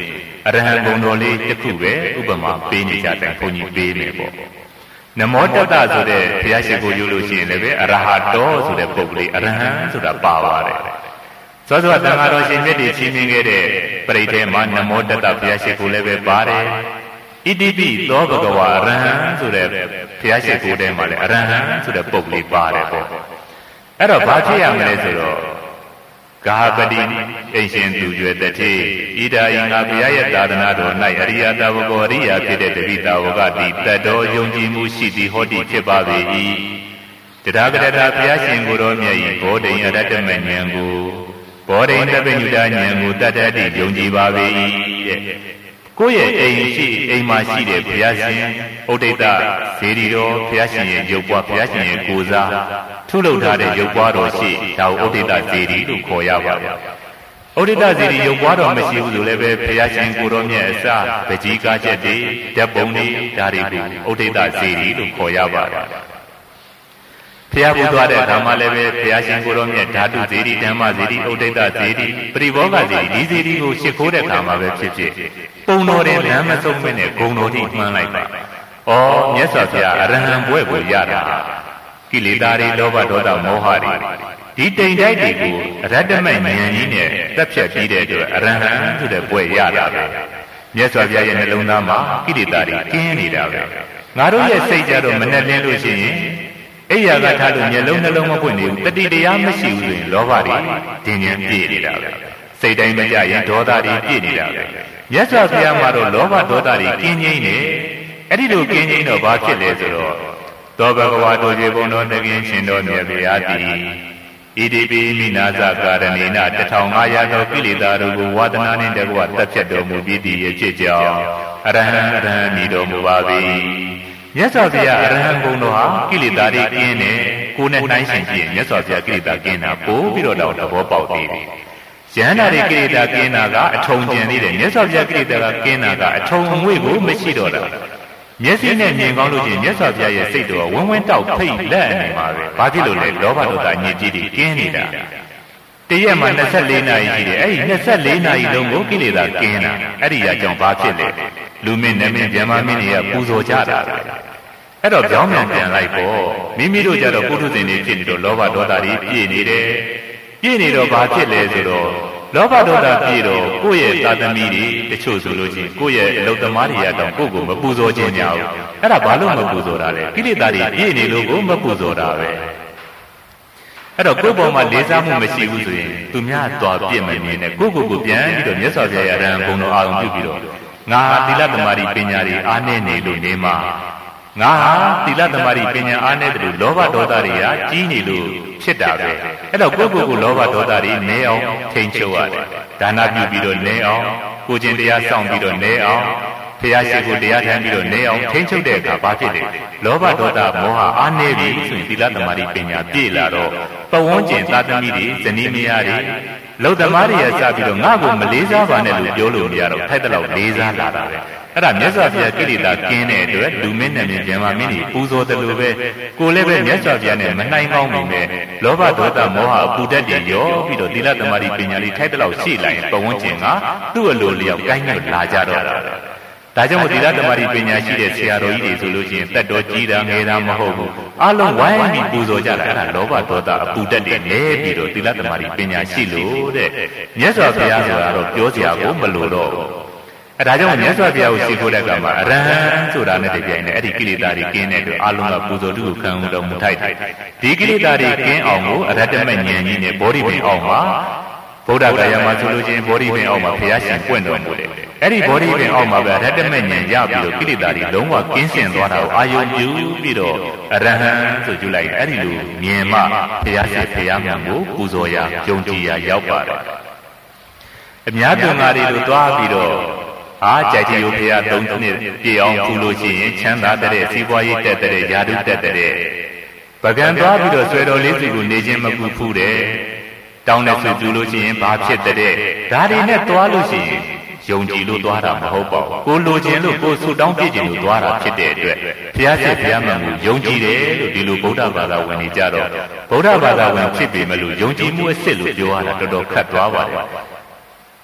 အရဟံဂုဏ်တော်လေးတစ်ခုပဲဥပမာပေးနေကြတယ်ဘုန်းကြီးပေးနေပေါ့နမောတတ္တဆိုတဲ့ဘုရားရှိခိုးယူလို့ရှိရင်လည်းပဲအရဟတောဆိုတဲ့ပုဂ္ဂလိအရဟံဆိုတာပါပါတယ်စောစောတန်ဃာတော်ရှင်မြတ်တွေချင်းမြင်ခဲ့တဲ့ပရိသေမှာနမောတတ္တဘုရားရှိခိုးလည်းပဲပါတယ်ဣတိပိသောဘဂဝါအရဟံဆိုတဲ့ဘုရားရှိခိုးထဲမှာလည်းအရဟံဆိုတဲ့ပုဂ္ဂလိပါတယ်ပေါ့အဲ့တော့ဘာဖြစ်ရမလဲဆိုတော့ဂါပတိအိရှင်သူကျွယ်တတိဣဒာယငါဘုရားရဲ့သာသနာတော်၌အရိယတာဝကောအရိယာဖြစ်တဲ့တပိတာဝကတိတတ်တော်ယုံကြည်မှုရှိသည်ဟောတိဖြစ်ပါပေ၏တရားကရတာဘုရားရှင်ကိုယ်တော်မြတ်၏ဘောဓိယရတ္တမဉ္ဇဉ်ကိုဘောဓိတပိညုတဉ္ဇဉ်ကိုတတ်တတ်တိယုံကြည်ပါပေ၏တဲ့ကိုယ့်ရဲ့အိမ်ရှိအိမ်မှာရှိတဲ့ဘုရားရှင်ဥဒိတဇေဒီတော်ဘုရားရှင်ရဲ့ရုပ်ပွားဘုရားရှင်ရဲ့ကိုယ်စားထုလုပ်ထားတဲ့ရုပ်ပွားတော်ရှိဒါကိုဥဒိတဇေဒီလို့ခေါ်ရပါတယ်ဥဒိတဇေဒီရုပ်ပွားတော်မရှိဘူးဆိုလည်းပဲဘုရားရှင်ကိုယ်တော်မြတ်အစပကြီးကားချက်တွေဓာတ်ပုံတွေဒါတွေကိုဥဒိတဇေဒီလို့ခေါ်ရပါတယ်ဘုရားပူသွားတဲ့အခါမှာလည်းပဲဘုရားရှင်ကိုယ်တော်မြတ်ဓာတုဇေဒီဓမ္မဇေဒီဥဒိတဇေဒီပရိဘောဂဇေဒီဒီဇေဒီကိုရှ िख ိုးတဲ့အခါမှာပဲဖြစ်ဖြစ်ပုံတော်တဲ့လမ်းမဆုံးမနဲ့ဂုံတော်ထိမှန်းလိုက်ပါ။ဩမြတ်စွာဘုရားအရဟံဘွဲ့ကိုရတာကိလေသာတွေလောဘဒေါသမောဟတွေဒီတိမ်တိုက်တွေကိုအရတ္တမဉာဏ်ကြီးနဲ့တက်ဖြတ်ပြီးတဲ့အတွက်အရဟံဆိုတဲ့ဘွဲ့ရတာပဲ။မြတ်စွာဘုရားရဲ့နှလုံးသားမှာကိလေသာတွေကင်းနေတာပဲ။ငါတို့ရဲ့စိတ်ကြတော့မနဲ့လင်းလို့ရှိရင်အိယာကထားလို့မျက်လုံးနှလုံးမပွင့်နေဘူးတတိတရားမရှိဘူးဆိုရင်လောဘတွေဒင်းကျင်ပြည့်နေတာပဲ။စိတ်တိုင်းမကြရင်ဒေါသတွေပြည့်နေတာပဲ။မြတ်စွာဘုရားမှာတော့လောဘဒေါသတွေကင်းငြိမ်းနေအဲ့ဒီလိုကင်းငြိမ်းတော့ဘာဖြစ်လဲဆိုတော့သောဘဂဝါတို့ရေဘုံတော်တကင်းရှင်တော်မြတ်ဗျာတိဣတိပိမိနာဇကာရဏိနတထောင်ငါးရာသောကိလေသာတို့ကိုဝါဒနာနှင့်တကွတပ်ဖြတ်တော်မူပြီးသည့်အဖြစ်ကြောင့်အရဟံအရဟံမိတော်မူပါ၏မြတ်စွာဘုရားအရဟံဘုံတော်ဟာကိလေသာတွေကင်းနေကိုယ်နဲ့နှိုင်းယှဉ်ကြည့်မြတ်စွာဘုရားကိလေသာကင်းတာပို့ပြီးတော့တော့သဘောပေါက်သေးတယ်ယန္တာတွေကိလေသာကင်းတာကအထုံကျန်သေးတယ်မြတ်စွာဘုရားကိလေသာကကင်းတာကအထုံငွေ့ကိုမရှိတော့တာမျက်စိနဲ့မြင်ကောင်းလို့ချင်းမြတ်စွာဘုရားရဲ့စိတ်တော်ဝင်းဝင်းတောက်ဖိတ်လက်နေမှာပဲဘာဖြစ်လို့လဲလောဘဒေါသညစ်ကြေးတွေကင်းနေတာတရက်မှာနှစ်ဆယ့်လေးနာရီရှိတယ်အဲ့ဒီနှစ်ဆယ့်လေးနာရီလုံးကိုကိလေသာကင်းတာအဲ့ဒီအကြောင်းဘာဖြစ်လဲလူမင်းနမင်းဗျမမင်းတွေကပူဇော်ကြတာပဲအဲ့တော့ကြောင်းမြန်ပြန်လိုက်ပေါ့မိမိတို့ကြတော့ပုထုဇဉ်တွေဖြစ်နေတော့လောဘဒေါသတွေပြည့်နေတယ်ပြည့်နေတော့ဘာဖြစ်လဲဆိုတော့လောဘဒေါသပြည့်တော့ကိုယ့်ရဲ့သာသမီတွေတချို့ဆိုလို့ချင်းကိုယ့်ရဲ့အလုသမားတွေရတော့ကိုယ့်ကိုမပူဇော်ခြင်းများဘူးအဲ့ဒါဘာလို့မပူဇော်တာလဲကိလေသာတွေပြည့်နေလို့ကိုမပူဇော်တာပဲအဲ့တော့ကိုယ့်ဘောမှာလေးစားမှုမရှိဘူးဆိုရင်သူများသွားပြစ်မနေနဲ့ကိုယ့်ကိုယ်ကိုပြန်ပြီးတော့မြတ်စွာဘုရားရဟန်းဘုံတော်အာရုံပြုပြီးတော့ငါသီလသမารိပညာတွေအားနည်းနေလို့နေမှာငါဟာသီလသမารိပညာအားနည်းတယ်လို့လောဘဒေါသတွေကကြီးနေလို့ဖြစ်တာပဲအဲ့တော့ကိုယ့်ကိုယ်ကိုလောဘဒေါသတွေနည်းအောင်ထိန်ချုပ်ရတယ်ဒါနပြုပြီးတော့နည်းအောင်ကိုကျင့်တရားစောင့်ပြီးတော့နည်းအောင်ဘုရားရှိခိုးတရားထိုင်ပြီးတော့နည်းအောင်ထိန်ချုပ်တဲ့အခါဘာဖြစ်လဲလောဘဒေါသမောဟအားနည်းပြီဆိုရင်သီလသမารိပညာပြည့်လာတော့ပဝန်းကျင်သာသမီတွေဇနီးမယားတွေလုံသမားတွေရစပြီးတော့ငါ့ကိုမလေးစားပါနဲ့လို့ပြောလို့မရတော့ထိုက်တဲ့လောက်လေးစားလာတာပဲအဲ့ဒါမြတ်စွာဘုရားကိလေသာကင်းတဲ့အတွက်လူမင်းနဲ့မြင်ပြန်မှမင်းကြီးပူဇော်တယ်လို့ပဲကိုလည်းပဲမြတ်စွာဘုရားနဲ့မနှိုင်းကောင်းနေနဲ့လောဘဒေါသမောဟအပူဓာတ်တွေရောပြီးတော့သီလသမารိပညာလေးထိုက်တဲ့လောက်ရှိလာရင်ပဝန်းကျင်ကသူ့အလိုလျောက်ကိုင်းနဲ့လာကြတော့တာဒါကြောင့်မို့သီလသမารိပညာရှိတဲ့ဆရာတော်ကြီးတွေဆိုလို့ရှိရင်တက်တော်ကြီးတာငယ်တာမဟုတ်ဘူးအလုံးဝိုင်းပြီးပူဇော်ကြတာအဲ့ဒါလောဘဒေါသအပူဓာတ်တွေလဲပြီးတော့သီလသမารိပညာရှိလို့တဲ့မြတ်စွာဘုရားဆိုတာတော့ပြောစရာကိုမလိုတော့ဘူးအဲဒါကြောင့်မြတ်စွာဘုရားကိုရှိခိုးတဲ့အခါမှာအရဟံဆိုတာနဲ့တပြိုင်နက်အဲ့ဒီကိလေသာတွေကင်းတဲ့အတွက်အလုံးကပူဇော်တုကိုခံမှုတော်မူထိုက်တယ်ဒီကိလေသာတွေကင်းအောင်ကိုအရတ္တမဉာဏ်ကြီးနဲ့ဘောဓိပင်အောင်မှာဗုဒ္ဓဂါယမှာဆိုလို့ချင်းဘောဓိပင်အောင်မှာဘုရားရှင်ပွင့်တော်မူတယ်အဲ့ဒီဘောဓိပင်အောင်မှာပဲအရတ္တမဉာဏ်ရပြီးတော့ကိလေသာတွေလုံးဝကင်းစင်သွားတာကိုအာယုံပြုပြီးတော့အရဟံဆိုကြလိုက်အဲ့ဒီလိုမြင်မှဘုရားရှင်ဘုရားမြတ်ကိုပူဇော်ရယုံကြည်ရရောက်ပါတယ်အများသူငါတွေတို့သွားပြီးတော့အားကြိုက်ကြည်ဘုရားသုံးနှစ်ပြည့်အောင်ဖူလို့ရှိရင်ချမ်းသာတဲ့စီးပွားရေးတက်တဲ့ယာတုတက်တဲ့ပကံသွားပြီးတော့ဆွေတော်လေးစီကိုနေခြင်းမပူဖူးတယ်တောင်းတဲ့ဆွေသူလို့ရှိရင်ဘာဖြစ်တဲ့ဒါတွေနဲ့သွားလို့ရှိရင်ယုံကြည်လို့သွားတာမဟုတ်ပါဘူးကိုလိုခြင်းလို့ကိုဆူတောင်းပြည့်ခြင်းလို့သွားတာဖြစ်တဲ့အတွက်ဘုရားရှိခိုးဘုရားမှန်ကိုယုံကြည်တယ်လို့ဒီလိုဗုဒ္ဓဘာသာဝင်နေကြတော့ဗုဒ္ဓဘာသာဝင်ဖြစ်ပေမဲ့လို့ယုံကြည်မှုအစ်စ်လို့ပြောရတာတော်တော်ခက်သွားပါတယ်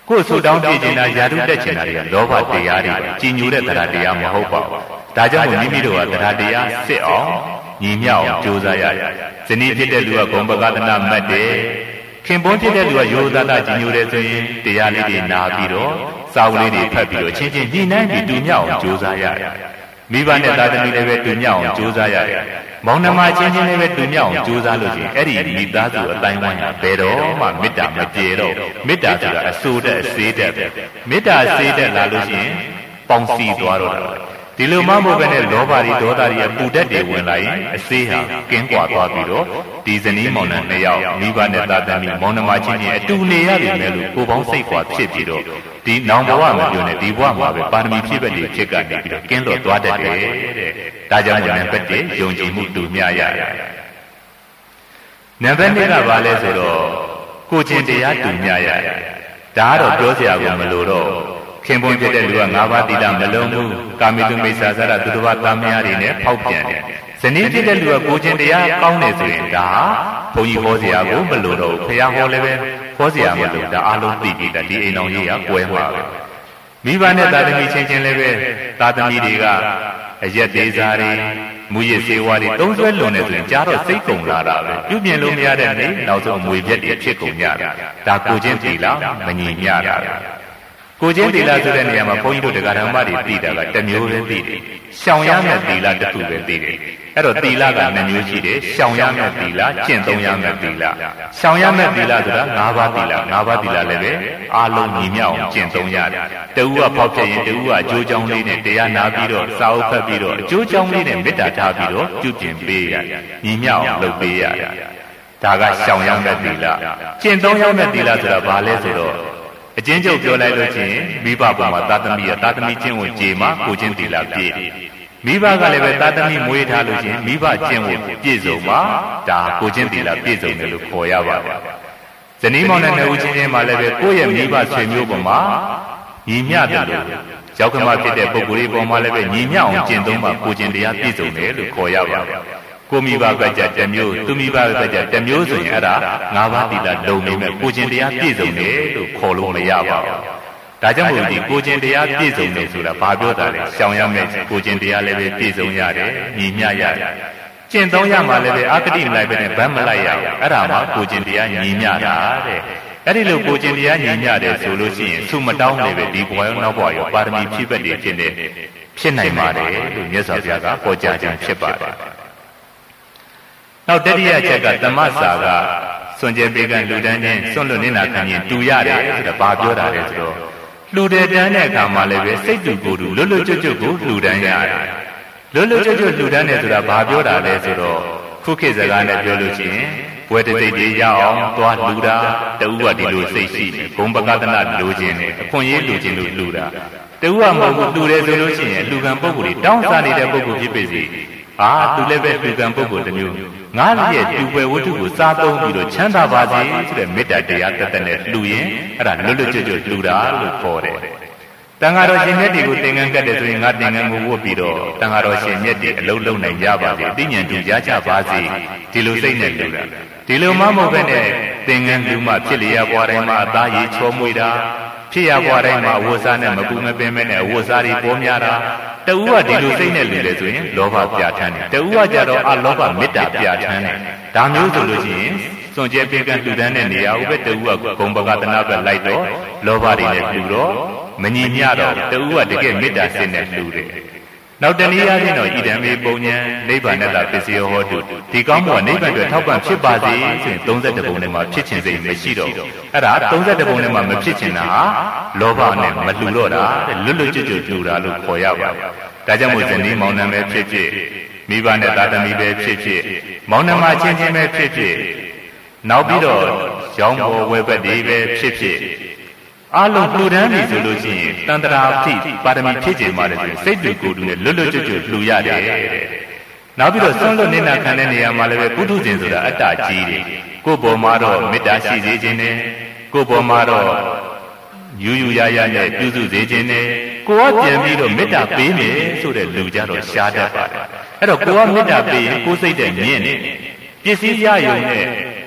ကိုယ်ဆူတောင်းပြခြင်းတာယာတုတက်ခြင်းတာတွေကလောဘတရားတွေကြည်ညိုတဲ့တရားတရားမဟုတ်ပါဘူး။ဒါကြောင့်မိမိတို့ကတရားတရားစစ်အောင်ညီမြောက်အောင်ကြိုးစားရတယ်။ဇနီးဖြစ်တဲ့လူကဂုံပကသနာမှတ်တယ်။ခင်ပွန်းဖြစ်တဲ့လူကရိုးသားသားကြည်ညိုတယ်ဆိုရင်တရားလေးတွေနာပြီးတော့စာအုပ်လေးတွေဖတ်ပြီးတော့ချင်းချင်းညှိနှိုင်းပြီးတူမြောက်အောင်ကြိုးစားရတယ်။မိဘနဲ့သားသမီးလည်းပဲတူမြောက်အောင်ကြိုးစားရတယ်။မောင်နှမချင်းချင်းလည်းပဲတူမြောက်အောင်ကြိုးစားလို့ရှိရင်အဲ့ဒီမိသားစုအတိုင်းဝိုင်းကဘယ်တော့မှမေတ္တာမပြေတော့မေတ္တာဆိုတာအစိုးတဲ့အစေးတဲ့ပဲမေတ္တာစေးတဲ့လာလို့ရှိရင်ပေါင်းစည်းသွားတော့တာဒီလိုမှမဟုတ်ဘဲနဲ့လောဘတွေဒေါသတွေပူတတ်တွေဝင်လာရင်အစေးဟာကင်းကွာသွားပြီးတော့ဒီဇနီးမောင်နှံနှစ်ယောက်မိဘနဲ့သားသမီးမောင်နှမချင်းချင်းအတူနေရပြီမဲ့လို့ကိုယ်ပေါင်းစိတ်ကွာဖြစ်ပြီးတော့ဒီနောင်ဘဝမပြောနဲ့ဒီဘဝမှာပဲပါရမီဖြည့်ဘက်တွေဖြစ်ကနေပြီးတော့ကင်းလွတ်သွားတတ်တယ်တဲ့ဒါကြောင့်နံပါတ်တစ်ယုံကြည်မှုတူမျှရတယ်နံပါတ်နှစ်ကဘာလဲဆိုတော့ကိုယ်ချင်းတရားတူမျှရတယ်ဒါကတော့ပြောစရာကမလိုတော့ခင်ပွန်းဖြစ်တဲ့လူကငါးပါးတိလမလုံးဘူးကာမိတုမိစ္ဆာစရသူတစ်ပါးသားမယားတွေနဲ့ဖောက်ပြန်တယ်ဇနီးဖြစ်တဲ့လူကကိုချင်းတရားကောင်းတယ်ဆိုရင်ဒါဘုန်းကြီးဟောစရာကိုမလိုတော့ဘူးဖះဟောလည်းပဲဟောစရာမလိုဒါအလုံးသိပြီဒါဒီအိမ်တော်ကြီးကကွဲမှာပဲမိဘနဲ့သားသမီးချင်းချင်းလည်းပဲသားသမီးတွေကအရက်သေးစားတွေမူရစ်စေဝါတွေတုံးဆွဲလွန်နေဆိုရင်ကြားတော့စိတ်ကုန်လာတာပဲပြုပြင်လို့မရတဲ့နေ့နောက်ဆုံးငွေပြက်တွေဖြစ်ကုန်ကြတာဒါကိုချင်းတီလာမညီမျှတာကိုချင်းတီလာဆိုတဲ့နေရာမှာဘုန်းကြီးတို့တရားဓမ္မတွေသိတာကတစ်မျိုးပဲသိတယ်ရှောင်ရမယ့်တီလာတစ်ခုပဲသိတယ်အဲ့တော့တီလာကနှစ်မျိုးရှိတယ်ရှောင်ရမယ့်တီလာကျင့်သုံးရမယ့်တီလာရှောင်ရမယ့်တီလာဆိုတာ၅ပါးတီလာ၅ပါးတီလာလည်းပဲအားလုံးညီမြောက်အောင်ကျင့်သုံးရတယ်တဦးကဖောက်ဖြစ်ရင်တဦးကအကျိုးကြောင့်လေးနဲ့တရားနာပြီးတော့စာအုပ်ဖတ်ပြီးတော့အကျိုးကြောင့်လေးနဲ့မေတ္တာထားပြီးတော့ပြုပြင်ပေးရညီမြောက်အောင်လုပ်ပေးရတယ်ဒါကရှောင်ရမယ့်တီလာကျင့်သုံးရမယ့်တီလာဆိုတာဘာလဲဆိုတော့အချင်းချုပ်ပြောလိုက်လို့ချင်းမိဘပေါ်မှာသာသမီရသာသမီချင်းကိုကြေမှာကိုချင်းတီလာပြည့်မိဘကလည်းပဲသာသမီမွေးထားလို့ချင်းမိဘချင်းကိုပြည့်စုံမှာဒါကိုချင်းတီလာပြည့်စုံတယ်လို့ခေါ်ရပါတယ်ဇနီးမောင်နှံနှစ်ဦးချင်းချင်းမှာလည်းပဲကိုယ့်ရဲ့မိဘဆွေမျိုးပေါ်မှာညီမျှတယ်လို့ရောက်ခမဖြစ်တဲ့ပုဂ္ဂိုလ်တွေပေါ်မှာလည်းပဲညီမျှအောင်ကျင့်သုံးမှာကိုချင်းတရားပြည့်စုံတယ်လို့ခေါ်ရပါတယ်ကိုမိဘကကြတစ်မျိုးသူမိဘကကြတစ်မျိုးဆိုရင်အဲ့ဒါငါးပါးတိလာလုံနေမဲ့ကိုချင်းတရားပြည့်စုံတယ်လို့ခေါ်လို့မရပါဘူးဒါကြောင့်မို့ဒီကိုချင်းတရားပြည့်စုံတယ်ဆိုတာဘာပြောတာလဲရှောင်ရမယ့်ကိုချင်းတရားလည်းပဲပြည့်စုံရတယ်ညီမျှရတယ်ကျင့်သုံးရမှာလည်းပဲအကတိမလိုက်ပဲနဲ့ဗတ်မလိုက်ရဘူးအဲ့ဒါမှကိုချင်းတရားညီမျှတာတဲ့အဲ့ဒီလိုကိုချင်းတရားညီမျှတယ်ဆိုလို့ရှိရင်သူမတောင်းလည်းပဲဒီဘဝရောနောက်ဘဝရောပါရမီဖြည့်ဘက်တွေဖြစ်နေဖြစ်နိုင်ပါတယ်လို့မြတ်စွာဘုရားကဟောကြားခြင်းဖြစ်ပါတယ်နောက်တတိယချက်ကသမ္မစာကစွန့်ကြဲပေးကံလူတန်းချင်းစွန့်လွတ်နေတာခံရင်တူရတယ်ဆိုတော့ဘာပြောတာလဲဆိုတော့လူတဲ့တန်းတဲ့အခါမှာလည်းပဲစိတ်တူကိုယ်တူလွတ်လွတ်ကျွတ်ကျွတ်ကိုလူတန်းရတယ်လွတ်လွတ်ကျွတ်ကျွတ်လူတန်းတယ်ဆိုတာဘာပြောတာလဲဆိုတော့ခုခေတ်စကားနဲ့ပြောလို့ရှိရင်ဘွယ်တစိတ်ကြီးရအောင်သွားလူတာတူကဒီလိုစိတ်ရှိတယ်ဂုံပကသနာလူချင်းနဲ့အခွင့်အရေးလူချင်းလို့လူတာတူကမဟုတ်ဘူးလူတယ်ဆိုလို့ရှိရင်လူကံပုဂ္ဂိုလ်တွေတောင်းစားနေတဲ့ပုဂ္ဂိုလ်ဖြစ်ပေစေအာသူလည်းပဲလူကံပုဂ္ဂိုလ်တစ်မျိုးငါရဲ့တူွယ်ဝတ္ထုကိုစားသုံးပြီးတော့ချမ်းသာပါစေဆိုတဲ့မေတ္တာတရားတသက်နဲ့လှူရင်အဲ့ဒါလွတ်လွတ်ကျွတ်ကျွတ်လှူတာလို့ခေါ်တယ်။တန်ဃာတော်ရှင်မြတ်တွေကိုသင်္ကန်းကတ်တယ်ဆိုရင်ငါသင်္ကန်းကိုဝတ်ပြီးတော့တန်ဃာတော်ရှင်မြတ်တွေအလုံးလုံးနိုင်ကြပါစေအသိဉာဏ်တူရကြပါစေဒီလိုစိတ်နဲ့လှူတာဒီလိုမှမဟုတ်ဘဲနဲ့သင်္ကန်းလူမှဖြစ်လျက်ဘွားတိုင်းမှာအသားရည်ချောမွေတာဖြစ်ရဘွားတိုင်းမှာအဝတ်စားနဲ့မပူမပင်မဲ့နဲ့အဝတ်စားတွေပေါ်များတာတူကဒီလိုစိတ်နဲ့လူလေဆိုရင်လောဘပြဋ္ဌာန်းတယ်တူကကြတော့အလောဘမေတ္တာပြဋ္ဌာန်းတယ်ဒါမျိုးဆိုလို့ရှိရင်စွန့်ကြဲပေးကံလူတန်းတဲ့နေရာဥပ္ပတူကဂုံပကသနာပဲလိုက်တော့လောဘတွေနဲ့လူတော့မညီမျှတော့တူကတကယ်မေတ္တာစိတ်နဲ့လူတယ်နောက်တနည်းအားဖြင့်တော့ဣဒံမေပုံညာနိဗ္ဗာန်တပစ္စယောဟောတုဒီကောင်းမှုကနိဗ္ဗာန်အတွက်ထောက်ပံ့ဖြစ်ပါစေဆိုရင်သုံးဆယ့်တစ်ပုံထဲမှာဖြစ်ခြင်းစိတ်မရှိတော့အဲ့ဒါသုံးဆယ့်တစ်ပုံထဲမှာမဖြစ်ခြင်းတာဟာလောဘနဲ့မလှူတော့တာလွတ်လွတ်ကျွတ်ကျွတ်လှူတာလို့ခေါ်ရပါတယ်ဒါကြောင့်မို့ဇနီးမောင်နှံပဲဖြစ်ဖြစ်မိဘနဲ့သားသမီးပဲဖြစ်ဖြစ်မောင်နှမချင်းချင်းပဲဖြစ်ဖြစ်နောက်ပြီးတော့ရောင်းပေါ်ဝယ်ဘက်တွေပဲဖြစ်ဖြစ်အလုံးလှူဒန်းပြီဆိုလို့ရှိရင်တန်တရာအဖြစ်ပါရမီဖြည့်ကျင်ပါတယ်ဆိုရင်စိတ်တူကိုယ်တူနဲ့လွတ်လွတ်ကျွတ်ကျွတ်လှူရတယ်နောက်ပြီးတော့ဆွန့်လွတ်နေတာခံတဲ့နေရာမှာလည်းပဲပုထုဇဉ်ဆိုတာအတ္တကြီးတယ်ကိုယ်ပေါ်မှာတော့မေတ္တာရှိစေခြင်းနဲ့ကိုယ်ပေါ်မှာတော့ယူယူရရနဲ့ပြုစုစေခြင်းနဲ့ကိုယ်ကပြန်ပြီးတော့မေတ္တာပေးမယ်ဆိုတဲ့လူကြတော့ရှားတတ်ပါတယ်အဲ့တော့ကိုယ်ကမေတ္တာပေးရင်ကိုယ်စိတ်တဲ့မြင့်နေပစ္စည်းရယုံနဲ့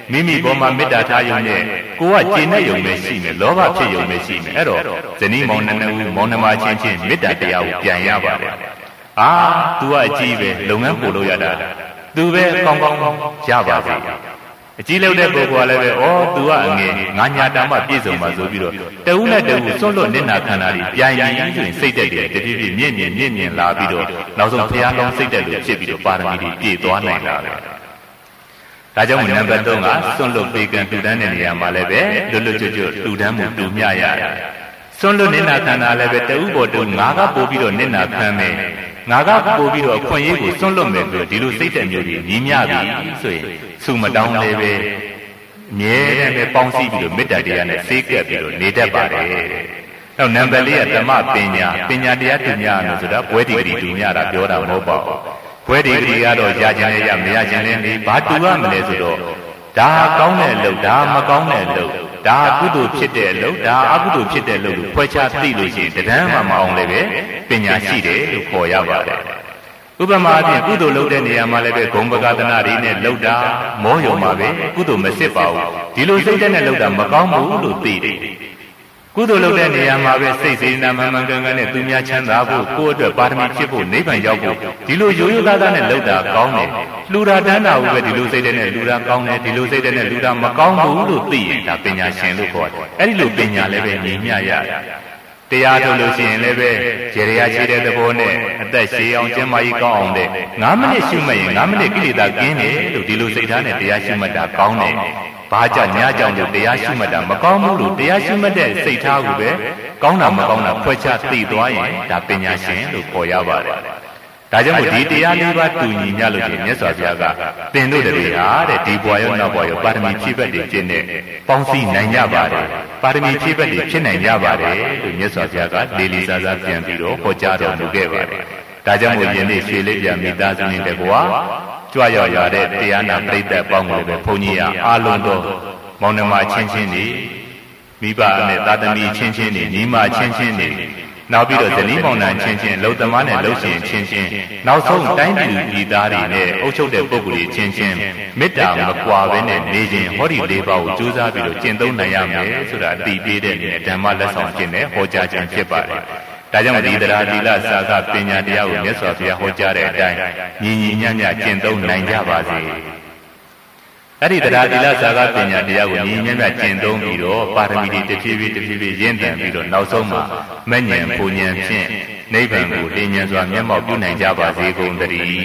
မိမိပေါ်မှာမေတ္တာထားရုံနဲ့ကိုကကျေနပ်ရုံပဲရှိမယ်လောဘဖြစ်ရုံပဲရှိမယ်အဲ့တော့ဇနီးမောင်နှံဦးမောင်နှမချင်းချင်းမေတ္တာတရားကိုပြန်ရပါတယ်အာ तू ကအကြီးပဲလုပ်ငန်းပို့လို့ရတာ तू ပဲကောင်းကောင်းရပါစေအကြီးလောက်တဲ့ပုဂ္ဂိုလ်ကလည်းပဲဩ तू ကအငယ်ငါညာတာမှပြည့်စုံပါဆိုပြီးတော့တဦးနဲ့တဦးစွန့်လွတ်နေနာခန္ဓာတွေပြန်ရင်ဆိုရင်စိတ်တက်တယ်တဖြည်းဖြည်းမြင့်မြင့်မြင့်မြင့်လာပြီးတော့နောက်ဆုံးဘုရားလုံးစိတ်တက်လို့ဖြစ်ပြီးတော့ပါရမီတွေပြည့်သွားနိုင်တာပဲဒါကြောင့်နံပါတ်သုံးကစွန့်လွတ်ပေကံတူတန်းတဲ့နေရာမှာလည်းပဲလွတ်လွတ်ကျွတ်ကျွတ်တူတန်းမှုတူမျှရတယ်စွန့်လွတ်နေနာခန္ဓာလည်းပဲတဦးပေါ်တူငါကပို့ပြီးတော့နေနာခံမယ်ငါကပို့ပြီးတော့အခွင့်အရေးကိုစွန့်လွတ်မယ်ဆိုဒီလိုစိတ်တက်မျိုးတွေညီမျှပြီဆိုရင်သူ့မတောင်းလည်းပဲမြဲတဲ့ပဲပေါင်းစည်းပြီးတော့မေတ္တာတရားနဲ့စေကပ်ပြီးတော့နေတတ်ပါတယ်။နောက်နံပါတ်လေးကဓမ္မပညာပညာတရားတူမျှမယ်ဆိုတာဘွဲဒီဂရီတူမျှတာပြောတာမဟုတ်ပါဘူး။ဘွဲဒီဂရီကတော့ရခြင်းလည်းရမရခြင်းလည်းနေဘာတူရမလဲဆိုတော့ဒါကောင်းတဲ့အလုပ်ဒါမကောင်းတဲ့အလုပ်ဒါကုသိုလ်ဖြစ်တဲ့အလုပ်ဒါအကုသိုလ်ဖြစ်တဲ့အလုပ်ကိုဖွဲ့ခြားသိလို့ရှိရင်တဏှာမှမအောင်လည်းပဲပညာရှိတယ်လို့ခေါ်ရပါတယ်ဥပမာအပြင်ကုသိုလ်လုပ်တဲ့နေရာမှာလည်းပဲဂုံပကသနာတွေနဲ့လုပ်တာမောယုံမှာပဲကုသိုလ်မစစ်ပါဘူးဒီလိုစိတ်နဲ့လုပ်တာမကောင်းဘူးလို့သိတယ်ကုသိုလ်လုပ်တဲ့နေရာမှာပဲစိတ်စေနာမှန်မှန်ကန်ကန်နဲ့သူများချမ်းသာဖို့ကိုယ့်အတွက်ပါရမီဖြစ်ဖို့နိဗ္ဗာန်ရောက်ဖို့ဒီလိုရိုးရိုးသားသားနဲ့လုပ်တာကောင်းတယ်လူရာတန်းတာဘူးပဲဒီလိုစိတ်နဲ့လူရာကောင်းတယ်ဒီလိုစိတ်နဲ့လူရာမကောင်းဘူးလို့သိရင်ဒါပညာရှင်လို့ခေါ်တယ်အဲ့ဒီလိုပညာလည်းပဲညီမျှရတယ်တရားထုတ်လို့ရှိရင်လည်းပဲရေရချေတဲ့သဘောနဲ့အသက်ရှည်အောင်ကျန်းမာရေးကောင်းအောင်တဲ့ငါးမိနစ်ရှုမှတ်ရင်ငါးမိနစ်ကိလေသာကင်းတယ်လို့ဒီလိုစိတ်ထားနဲ့တရားရှုမှတ်တာကောင်းတယ်ဘာကြောင့်ညကြောင့်လို့တရားရှုမှတ်တာမကောင်းဘူးလို့တရားရှုမှတ်တဲ့စိတ်ထားကိုပဲကောင်းတာမကောင်းတာဖွက်ချသိသွားရင်ဒါပညာရှင်လို့ခေါ်ရပါတယ်ဒါကြောင့်မို့ဒီတရားလေးပါးတူညီမျှလို့ဒီမြတ်စွာဘုရားကသင်တို့တွေဟာတဲ့ဒီဘဝရောနောက်ဘဝရောပါရမီဖြည့်ဘက်တွေကျင့်တဲ့ပေါင်းစည်းနိုင်ကြပါတယ်ပါရမီဖြည့်ဘက်တွေဖြစ်နိုင်ကြပါတယ်လို့မြတ်စွာဘုရားကလေးလေးစားစားပြန်ပြီးတော့ဟောကြားတော်မူခဲ့ပါတယ်ဒါကြောင့်မို့ယနေ့ရွှေလေးပြမိသားစုနဲ့တကွာကြွရောက်ရတဲ့တရားနာပရိသတ်ပေါင်းကိုလည်းဘုန်းကြီးကအားလုံးသောမောင်နှမချင်းချင်းတွေမိဘနဲ့သာသမီချင်းချင်းတွေညီမချင်းချင်းတွေနောက်ပြီးတော့ဇနီးမောင်နှံချင်းချင်းလုံသမားနဲ့လုံရှင်ချင်းချင်းနောက်ဆုံးတိုင်းပြည်ပြည်သားတွေနဲ့အုပ်ချုပ်တဲ့ပုဂ္ဂိုလ်ချင်းချင်းမေတ္တာမကွာဘဲနဲ့နေခြင်းဟောဒီလေးပါးကိုကြိုးစားပြီးတော့ကျင့်သုံးနိုင်ရမယ်ဆိုတာအတိပေးတဲ့အနေနဲ့ဓမ္မလက်ဆောင်ခြင်းနဲ့ဟောကြားခြင်းဖြစ်ပါတယ်။ဒါကြောင့်ဒီတရားသီလစာကပညာတရားကိုမြတ်စွာဘုရားဟောကြားတဲ့အတိုင်းညီညီညံ့ညံ့ကျင့်သုံးနိုင်ကြပါစေ။အဲ့ဒီတရားသီလစာကပညာတရားကိုညီညီညံ့ညံ့ကျင့်သုံးပြီးတော့ပါရမီတွေတစ်ဖြည်းဖြည်းတစ်ဖြည်းဖြည်းရင့်တန်ပြီးတော့နောက်ဆုံးမှာမဉ္ဇဉ်ပူဉ္ဇဉ်ဖြင့်နိဗ္ဗာန်ကိုလင်းဉ္ဇဉ်စွာမျက်မှောက်ပြုနိုင်ကြပါစေကုန်သတည်း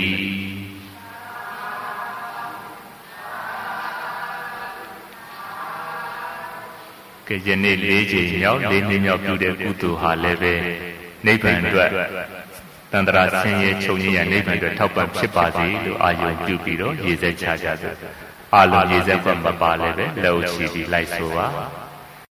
ကဲယနေ့လေးချိန်မြောက်လေးနှစ်မြောက်ပြုတဲ့ကုသိုလ်ဟာလည်းပဲနိဗ္ဗာန်အတွက်တန္တရာဆင်းရဲချုပ်ငြိမ်းရနိဗ္ဗာန်အတွက်ထောက်ပံ့ဖြစ်ပါစေလို့အာရုံပြုပြီးတော့ရည်စက်ချကြစို့အာလုံးရည်စက်ပတ်မပါလည်းပဲလက်ဥချီပြီးလိုက်ဆိုပါ